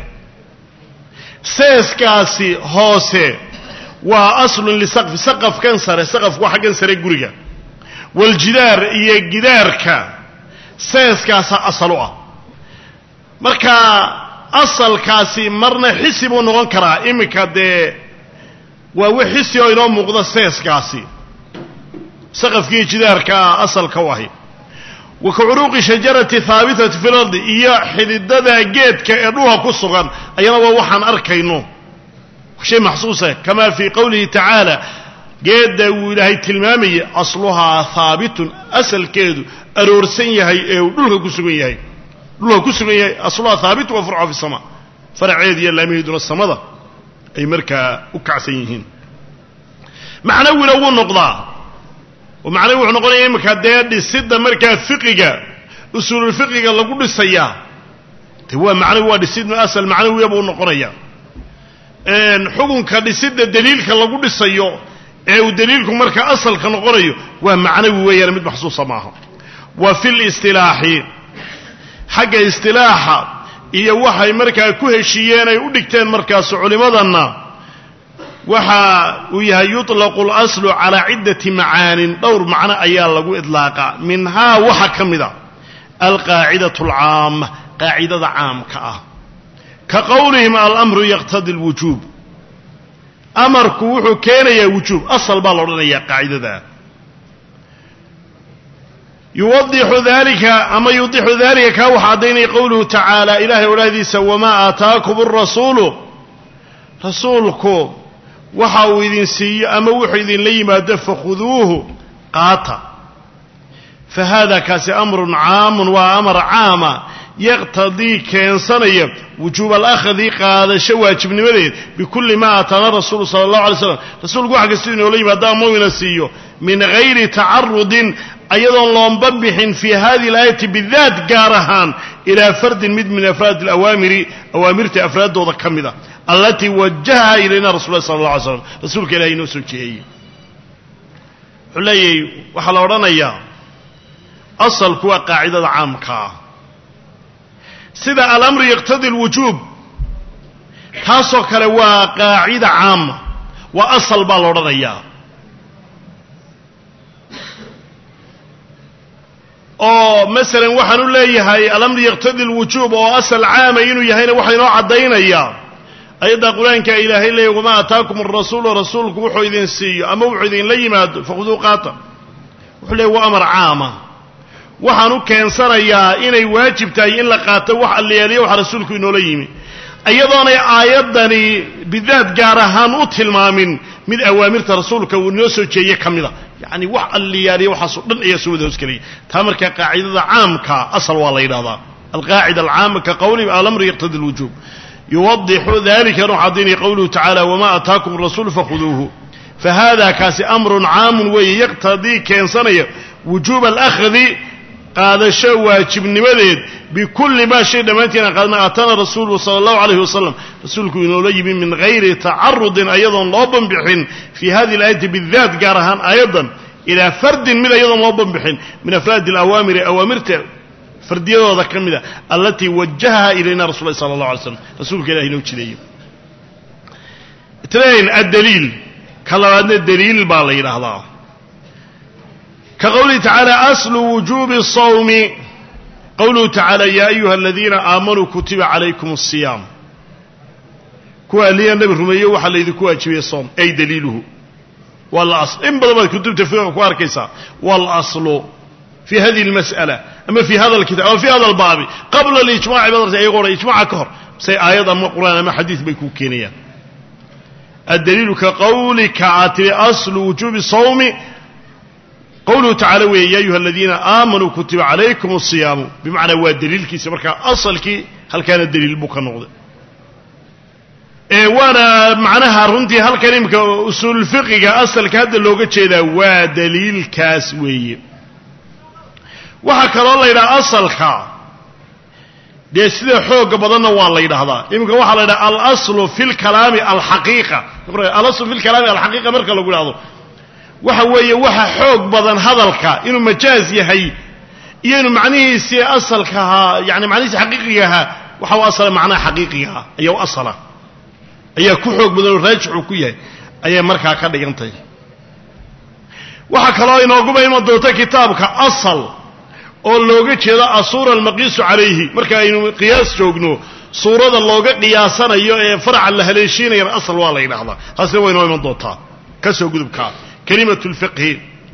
seeskaasi hoose waa aslun lisaqfi saqafkan sare saqafku waa xaggan sare guriga waljidaar iyo gidaarka seeskaasa asal u ah marka asalkaasi marna xisi buu noqon karaa iminka dee waa wax xisi oo inoo muuqda seeskaasi saqafkii jidaarka asalka u ahi wa ka curuuqi shajarati haabitati fi lardi iyo xididada geedka ee dhulka ku sugan ayana waa waxaan arkayno shay maxsuusa kamaa fii qowlihi tacaala geedda uu ilaahay tilmaamayay asluhaa haabitun asalkeedu aroorsan yahay ee uu dhulka ku sugan yahay asluhaa haabitun wa furcuha fi sama faraceed iyo laamihiiduna samada ay markaa u kacsan yihiin macnawina wuu noqdaa oo macnawi wuxuu noqonaya iminka dee dhisidda markaa fiqiga usuululfiqiga lagu dhisayaa de waa macnawi waa dhisid asal macnawiya buu noqonaya xukunka dhisidda daliilka lagu dhisayo ee uu daliilku marka asalka noqonayo waa macnawi weeyaan mid maxsuusa maaha wa fi listilaaxi xagga istilaaxa iyo waxay markaa ku heshiiyeen ay u dhigteen markaas culimadanna waxa uu yahay yuطlaqu اlaslu calaa ciddati macaanin dhowr macno ayaa lagu idlaaqa minhaa waxa ka mida alqaacidatu alcaama qaacidada caamka ah ka qowlihim alamru yaqtadi اlwujuub amarku wuxuu keenayaa wujuub asal baa la odhanayaa qaacidada yuwadixu dalika ama yudixu dalika kaa waxa caddaynaya qowluhu tacaala ilahay odhahdiisa wamaa aataakum الrasuulu rasuulku waxa uu idin siiyo ama wuxuu idinla yimaado fakhuduuhu qaata fahada kaasi amrun caamun waa amar caama yaqtadii keensanaya wujuuba alakhdi qaadasho waajibnimadeed bikulli ma aataana rasuulu sala allahu alay slam rasuulku wax kastoo inoola yimaado ama uu ina siiyo min gayri tacarudin ayadoon loomba bixin fii hadihi alaayati bidaat gaar ahaan ilaa fardin mid min afraadi alawaamiri awaamirta afraaddooda ka mida allatii wajahaha ilayna rasul lah sala allah alay slam rasuulka ilahay inoo soo jeeyey wuxuu leeyahay waxaa la odhanayaa asalku waa qaacidada caamkaa sida alamru yaqtadi alwujuub taasoo kale waa qaacida caama waa asal baa la odhanayaa oo masalan waxaan u leeyahay alamru yaqtadi alwujuub oo asal caama inuu yahayna waxaa inoo caddaynayaa ayadda qur-aanka ilaahay leeyahy wamaa aataakum arasuulu rasuulku wuxuu idin siiyo ama wuxuu idinla yimaado fakhuduu qaata wuxuu leeyahy waa amar caama waxaan u keensanayaa inay waajib tahay in la qaato wax allayaaliyo waxa rasuulku inoola yimi iyadoonay aayaddani bidaat gaar ahaan u tilmaamin mid awaamirta rasuulka uu inoo soo jeeye ka mida yacni wax allayaaliyo waxaasoo dhan ayaa soo wada hoosgelaya taa markaa qaacidada caamka asal waa la yidhahdaa alqaacida alcaama ka qowli alamru yaqtadi alwujuub yuwadixu dalika nu caddaynaya qowluhu tacaala wamaa aataakum arasuulu fakhuduuhu fahada kaasi amrun caamun weeye yaqtadii keensanaya wujuuba alakhdi qaadasho waajibnimadeed bikulli maa shay dhammaantiina qaadna aatana rasuulu sala allahu calayhi wasalam rasuulku inoola yimi min gayri tacarudin ayadoon loo banbixin fii hadihi alaayati bidaat gaar ahaan aayaddan ilaa fardin mid ayadoon loo banbixin min afraadi alawaamiri awaamirta fardiyadooda ka mida allatii wajahaha ilayna rasul lah sala allah alay slam rasuulka ilahi inoo jideeyo itnayn addaliil ka labaadna daliil baa la yidhaahdaa ka qowlihi tacaala aslu wujuubi الsawmi qowluhu tacaala yaa ayuha aladiina aamanuu kutiba calaykum الsiyaam kuwa alliya nabi rumeeyo waxaa laydinku waajibiyey soom ay daliiluhu waa lasl in badan baad kutubta fiqiga ku arkaysaa waalaslu fi hadihi اlmas'ala ama fi hada alkitab ama fi hada albaabi qabla alijmaci baad artay ayagoo dhan ijmaca ka hor say aayad ama qur'aan ama xadiid bay kuu keenayaan addaliilu ka qowlika aad tihi aslu wujuubi sawmi qowluhu tacala weeye ya ayuha aladiina aamanuu kutiba calaykum الsiyaamu bimacnaa waa daliilkiisa markaa asalkii halkaana daliil buu ka noqday waana macnaha runtii halkan imika usuulfiqiga asalka hadda looga jeedaa waa daliilkaas weeye waxaa kaloo la yidhaha asalka dee sida xooga badanna waa la yidhaahdaa iminka waxaa la yidhaha alaslu fi lkalaami alxaqiiqa alaslu fi lkalaami alxaqiiqa marka lagu idhahdo waxa weeye waxa xoog badan hadalka inuu majaaz yahay iyo inuu macnihiisii asalka ahaa yani macnihiisi xaqiiqiga ahaa waxa u asala macnaha xaqiiqiga ah ayaa u asala ayaa ku xoog badan oo raajixu ku yahay ayay markaa ka dhigantahay waxaa kaloo inooguba iman doonta kitaabka asal oo looga jeedo asuura almaqiisu calayhi marka aynu qiyaas joogno صورة اللوغة قياسنا فرع الله ليشين يا أصل والله ينهضا هذا وين من ضوطها كسو قذبك كلمة الفقه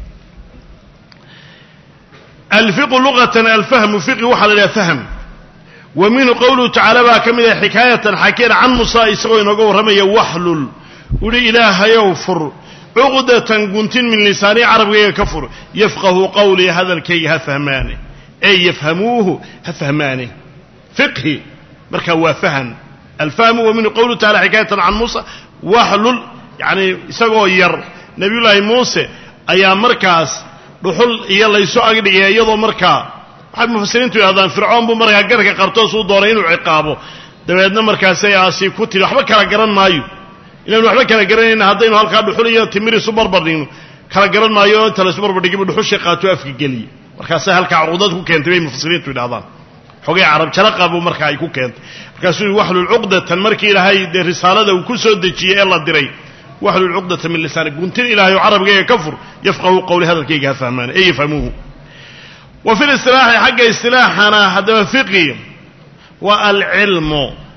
الفقه لغة الفهم فقه وحل لا فهم ومن قوله تعالى بقى كمل حكاية حكينا عن موسى يسوين وقول رمي وحلل ولي إله يوفر عقدة قنتين من لساني عربي كفر يفقه قولي هذا الكي هفهماني أي يفهموه هفهماني فقهي مركا وفهم الفهم ومن قوله تعالى حكاية عن موسى وحلل يعني يسوي ير نبي الله موسى أيام مركز dhuxul iyo la isu agdhigay iyadoo markaa waxa mufasiriintu yiraahdaan fircoon buu markaa garka qartoos u dooray inuu ciqaabo dabeedna markaas ay aasi ku tiri waxba kala garan maayo inaan waxba kala garanayna haddaynu halka dhuxul iyo timir isu barbardhigno kala garan maayo inta la isu barbardhigay dhuxusha qaato afka geliye markaas halka cuqdad ku keentay bay mufasiriintu yiraahdaan xogay carab jalaqa buu markaa ay ku keentay markaas uu wahlul uqdatan markii ilaahay risaalada uu ku soo dejiyay ee la diray واحلل العقدة من لسانك قلت إلهي وعرب جاي كفر يفقه قولي هذا الكيجها فهمان أي يفهموه وفي الاصطلاح حق اصطلاحنا هذا فقه والعلم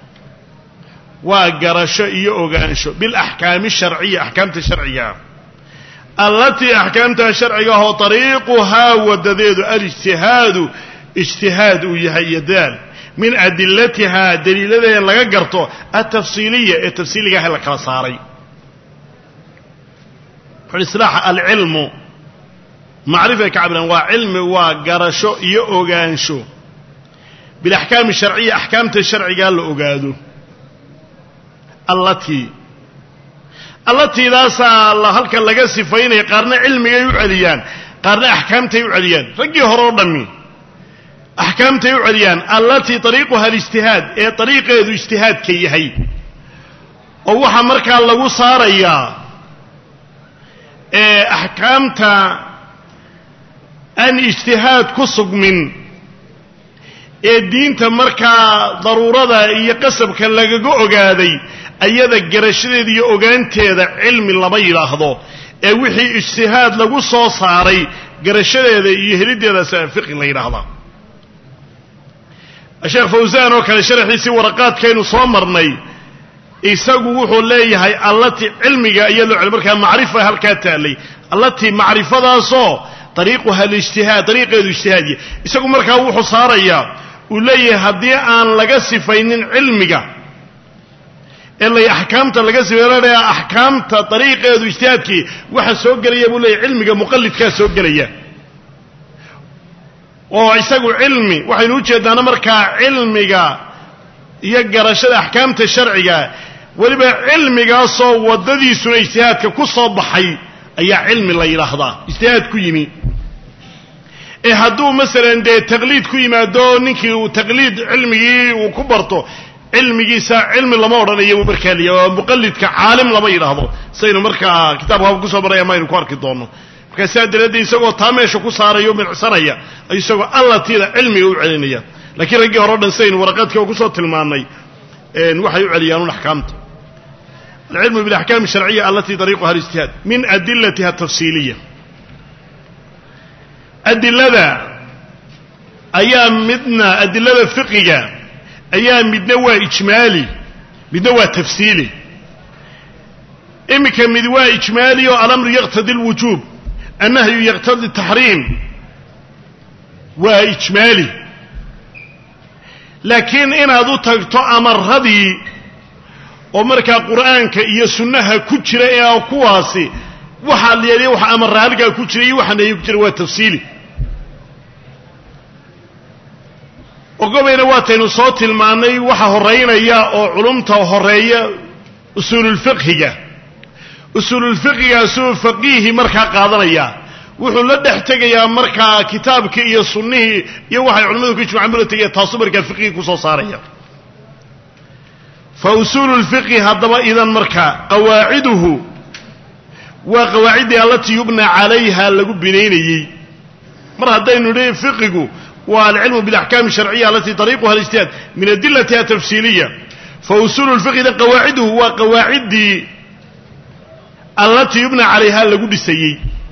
وقرش يؤغانش بالأحكام الشرعية أحكامة الشرعية التي أحكامتها الشرعية هو طريقها والدليل الاجتهاد اجتهاد يهيدان من أدلتها دليلها لغا قرطو التفصيلية هي لك صاري فالإصلاح العلم معرفة كعبنا وعلم وقرشو يؤغانشو بالأحكام الشرعية أحكامة الشرع قال له أقادو التي لا سأل الله هلك اللقاء سفين يقارن علمي يعليان قارن أحكامته يعليان رجي هرور دمي أحكامته يعليان التي طريقها الاجتهاد اي طريقة ذو اجتهاد كي هي ووحا مركا الله صاريا أحكامتا أن اجتهاد كسب من الدين تمركا ضرورة يقسم كان لقاقو أقادي أيضا قرشدي دي أقانتي ذا علم اللي بيلاحظو وحي اجتهاد لقو صاري قرشدي دي يهرد ذا سافق اللي يلاحظو الشيخ فوزان وكان شرح سي ورقات كانوا صامرني isagu wuxuu leeyahay allati cilmiga iyadoo cilmiga macrifa halka taali allati macrifadaaso طريقها الاجتهاد طريقه الاجتهاد isagu markaa wuxuu saaraya uu leeyahay hadii aan laga sifaynin cilmiga ilaa ahkaamta laga sifeeyo ahkaamta طريقه الاجتهادki waxa soo galaya buu leeyahay cilmiga muqallidka soo galaya oo isagu cilmi waxaynu u jeedana markaa cilmiga iyo garashada ahkaamta sharciga waliba cilmigaasoo wadadiisuna ijtihaadka ku soo baxay ayaa cilmi la yiraahdaa ijtihaad ku yimi hadduu masalan dee taqliid ku yimaado ninkii uu taqliid cilmigii uu ku barto cilmigiisa cilmi lama odhanayo markaa liyaa muqallidka caalim lama yiraahdo saynu markaa kitaabka ku soo baray ama aynu ku arki doono markaa saadalada isagoo taameesha ku saarayo milcsanaya isagoo allatiida cilmiga u celinaya laakiin ragii hore dhan saynu warqadka ku soo tilmaanay waxay u celiyaan ahkaamta العلم بالأحكام الشرعية التي طريقها الاجتهاد من أدلتها التفصيلية أدلة أيام مدنا أدلة فقهية أيام مدنوى إجمالي مدنوى تفصيلي إما كان مدنوى إجمالي والأمر يقتضي الوجوب النهي يقتضي التحريم وإجمالي لكن إن هذا تأمر هذه ومركا قرآنك إيا سنها كجرة إيا كواسي وحا اللي وحا أمر هالك كجرة وحا نيكجرة وتفصيلي وقبين واتين صوت المعني وحا هرين إيا علمتها هرية أصول الفقه أصول الفقه أصول الفقيه مركا قادر إيا وحو لدحتك إيا مركا كتابك إيا سنه إيا وحا علمتك إيش معملة إيا تصبرك الفقه كسو صاريا فأصول الفقه هذا إذا مركا قواعده وقواعدها التي يبنى عليها لقو بنيني مرة هدين نريد فقه والعلم بالأحكام الشرعية التي طريقها الاجتهاد من أدلتها تفصيلية فأصول الفقه ده قواعده وقواعد التي يبنى عليها لقو بالسيء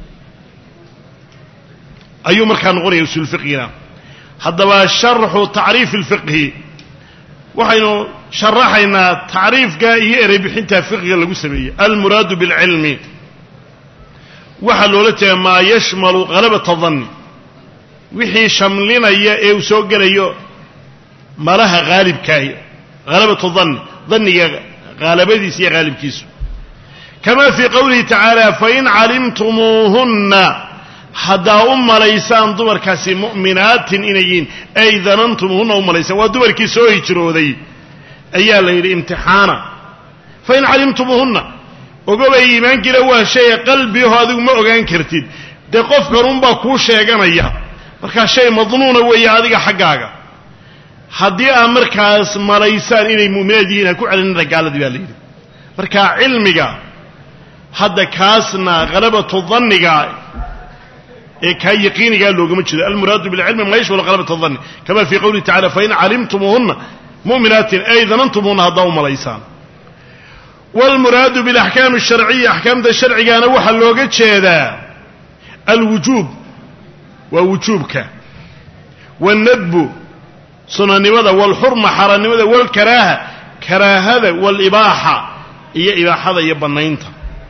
أي مركا نقول أصول الفقه هذا شرح تعريف الفقه waxaynu sharaxaynaa tacriifka iyo erey bixinta fiqiga lagu sameeyey almuraadu bilcilmi waxa loola jeedaa maa yashmalu ghalabata dhanni wixii shamlinaya ee uu soo gelayo malaha haalibkaahi ghalabatu dhanni dhanniga haalabadiisa iyo haalibkiisu kama fii qowlihi tacaala fain calimtumuuhunna haddaa u malaysaan dumarkaasi mu'minaatin inay yihiin ay danantumuuhunna u malaysaan waa dumarkii soo hijrooday ayaa la yidhi imtixaana fain calimtumuuhunna ogobay iimaankiina waa shay qalbiho adigu ma ogaan kartid dee qofkanunbaa kuu sheeganaya markaa shay madnuuna weeye adiga xaggaaga haddii aad markaas malaysaan inay mu'minaad yihiin ha ku celinina gaaladii baa la yidhi markaa cilmiga hadda kaasna halabatu dhanniga ee kaa yaqiinigaa loogama jeedo almuraadu bilcilmi ma yashmalu ghalabata dhanni kama fii qowlihi tacala fain calimtumuuhunna mu'minaatin ay danantumuhunna haddaa u malaysaan wاlmuraadu biاlaxkaami الsharciya axkaamta sharcigaana waxaa looga jeedaa alwujuub waa wujuubka wاlnadbu sunanimada wاlxurma xaaraannimada wاlkaraaha karaahada wاlibaaxa iyo ibaaxada iyo bannaynta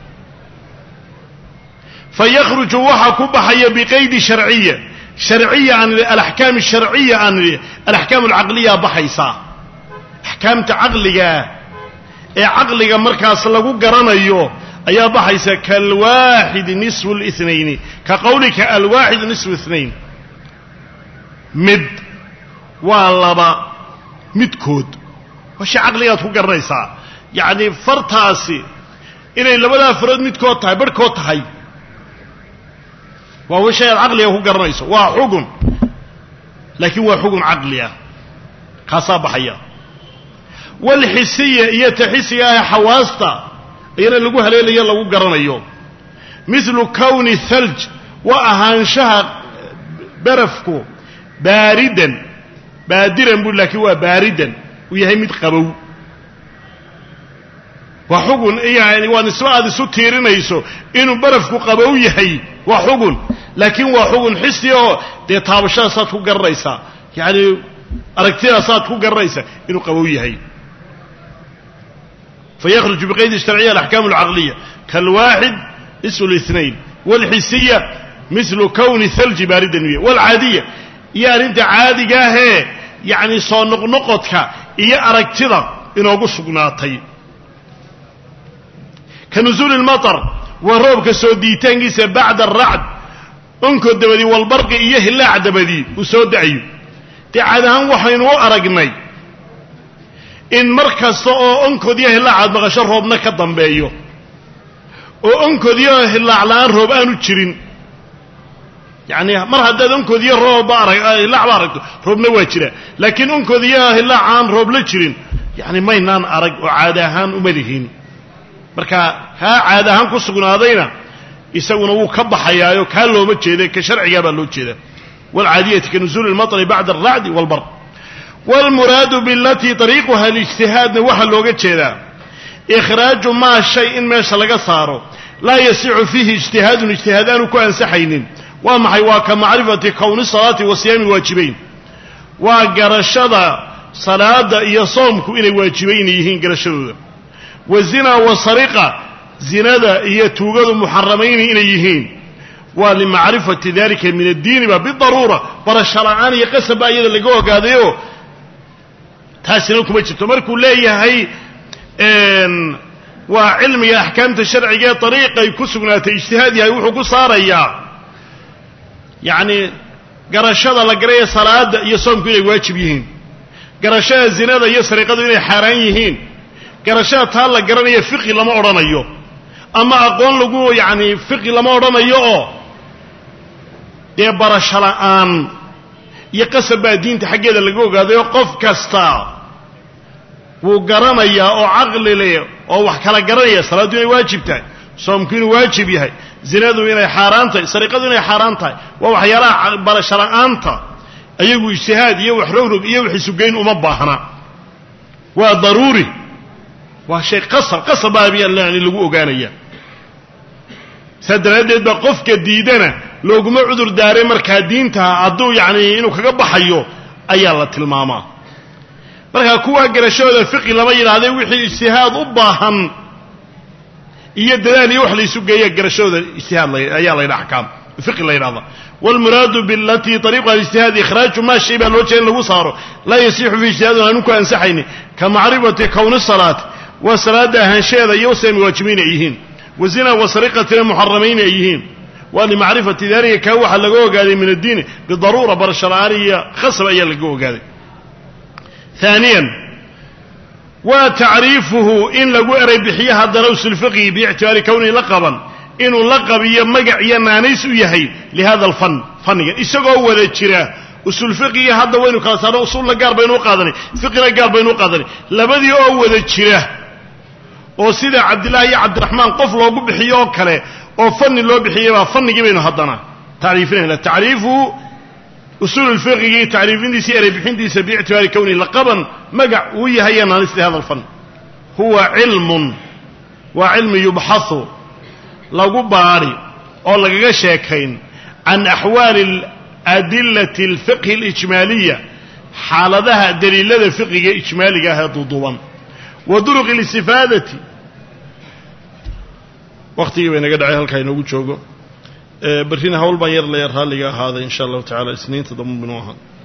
fayakhruju waxaa ku baxaya biqaydi sharciya sharciya aan idhi alaxkaam الsharciya aan idhi alaxkaam alcaqliyaa baxaysaa axkaamta caqligaa ee caqliga markaas lagu garanayo ayaa baxaysa kaalwaaxidi nisfu اlithnayni ka qowlika alwaaxidu nisfu اثnayn mid waa laba midkood waa shay caqligaad ku garanaysaa yacni fartaasi inay labadaa farood midkood tahay barhkood tahay waa shay aad caqliga ku garanayso waa xugun laakiin waa xugun caqli ah kaasaa baxaya walxisiya iyo taxisiga ah xawaasta ayana lagu haleelayo lagu garanayo mithlu kowni thalj waa ahaanshaha barafku baaridan baadiran buu laakiin waa baaridan uu yahay mid qabow waa xugun yani waa nisba aad isu tiirinayso inuu barafku qabow yahay waa xugun laakiin waa xugun xisi oo dee taabashadaasaad ku garanaysaa yani aragtidaasaad ku garanaysaa inuu qabow yahay fayakhruju biqaydi sharciya alaxkaam alcaqliya kaalwaaxid ismu اlithnayn wاlxisiya mithlu kowni thalji baaridan wiya wاlcaadiya iyo arrinta caadigaahee yacni soo noqnoqodka iyo aragtida inoogu sugnaatay ka nusuuli اlmaطar waa roobka soo diitaankiisa bacda aracd onkood dabadii walbarqi iyo hilaac dabadii uu soo da'ayo dee caad ahaan waxaynu u aragnay in mar kasta oo onkoodiyo hilaacaad maqasho roobna ka dambeeyo oo onkoodiyo hilaac la'aan roob aanu jirin yacni mar haddaad onkoodiyo hilaac ba aragto roobna waa jira laakiin onkoodiyo hilaac aan roob la jirin yacni maynaan arag oo caad ahaan uma lihin marka kaa caad ahaan ku sugnaadayna isaguna wuu ka baxayaayo kaa looma jeeda ka sharcigaa baa loo jeeda waalcaadiyati ka nusuuli اlmaطri bacda alracdi wاlbarq wاlmuraadu bilatii طariiquha alijtihaadna waxaa looga jeedaa ikhraaju maa shay in meesha laga saaro laa yasixu fiihi ijtihaadun ijtihaad aanu ku ansaxaynin waa maxay waa ka macrifati kowni salaati wa siyaami waajibayn waa garashada salaada iyo soomku inay waajibayn yihiin garashadooda wazina wa sariqa zinada iyo tuugadu muxaramayni inay yihiin waa limacrifati dalika min addiiniba bidaruura barasho la'aan iyo qasabba iyada laga ogaadayo taasina kuma jirto markuu leeyahay waa cilmiga axkaamta sharciga ee ariiqay ku sugnaatay ijtihaad yahay wuxuu ku saarayaa yacni garashada la garaya salaada iyo soomku inay waajib yihiin garashada zinada iyo sariqadu inay xaaraan yihiin garashada taa la garanaya fiqi lama odhanayo ama aqoon lagu yacni fiqi lama odhanayo oo dee barasho la'aan iyo qasab baa diinta xaggeeda laga ogaadayo qof kasta wuu garanayaa oo caqli leh oo wax kala garanaya salaaddu inay waajib tahay soomku inuu waajib yahay zinadu inay xaaraan tahay sariqadu inay xaaraan tahay waa waxyaalaha barasho la'aanta ayagu ijtihaad iyo wax rogrog iyo wax isugeyn uma baahna waa daruuri waa shay qasab baabiya yani lagu ogaanaya saa daraaddeed baa qofka diidana looguma cudur daaray markaa diinta hadduu yacni inuu kaga baxayo ayaa la tilmaamaa marka kuwa garashooda fiqi lama yidhaahday wixii ijtihaad u baahan iyo dadaal iyo wax la isu geeya garashooda ijtihaad ayaa la yidhaha axkaam fiqi la yidhahda والمراد بالتي طريقة الاجتهاد إخراج ما شيء بأن الوجه لو صاره لا يصيح في اجتهاد أنك أنسحيني كمعرفة كون الصلاة والصلاة هنشاذ يوسم واجبين أيهين وزنا وسرقة محرمين أيهين ولمعرفة ذلك كوح لقوه قادي من الدين بالضرورة برشرعارية خاصة أي لقوه قادي ثانيا وتعريفه إن لقوه ربحيها الدروس الفقهي باعتبار كونه لقبا إنه لقب يمجع ينانيس يهي لهذا الفن فنيا إسقوا ولا تشرا أصول فقهي هذا وينو كاسر أصول لقار بينو قادني فقه لقار بينو قادني لبدي أول تشرا وسيد عبد الله يا عبد الرحمن قفل وجب حياه كله وفن اللي بحياه فن جبينه هذانا تعريفين لا تعريفه أصول الفقه تعريفين دي سير بحين دي سبيع اعتبار كوني لقبا مجع ويهي ينانيس لهذا الفن هو علم وعلم يبحث lagu baari oo lagaga sheekayn an ahwal al-adillah al-fiqh al-ijmaliyya xaaladaha dalilada fiqiga ijmaliga ah duduban wa duruq al-istifadati waqtiga baynaga dhacay halka inoogu joogo barina hawl baan yar la yar haliga ahaada insha Allah ta'ala isniinta dambe binu ahaan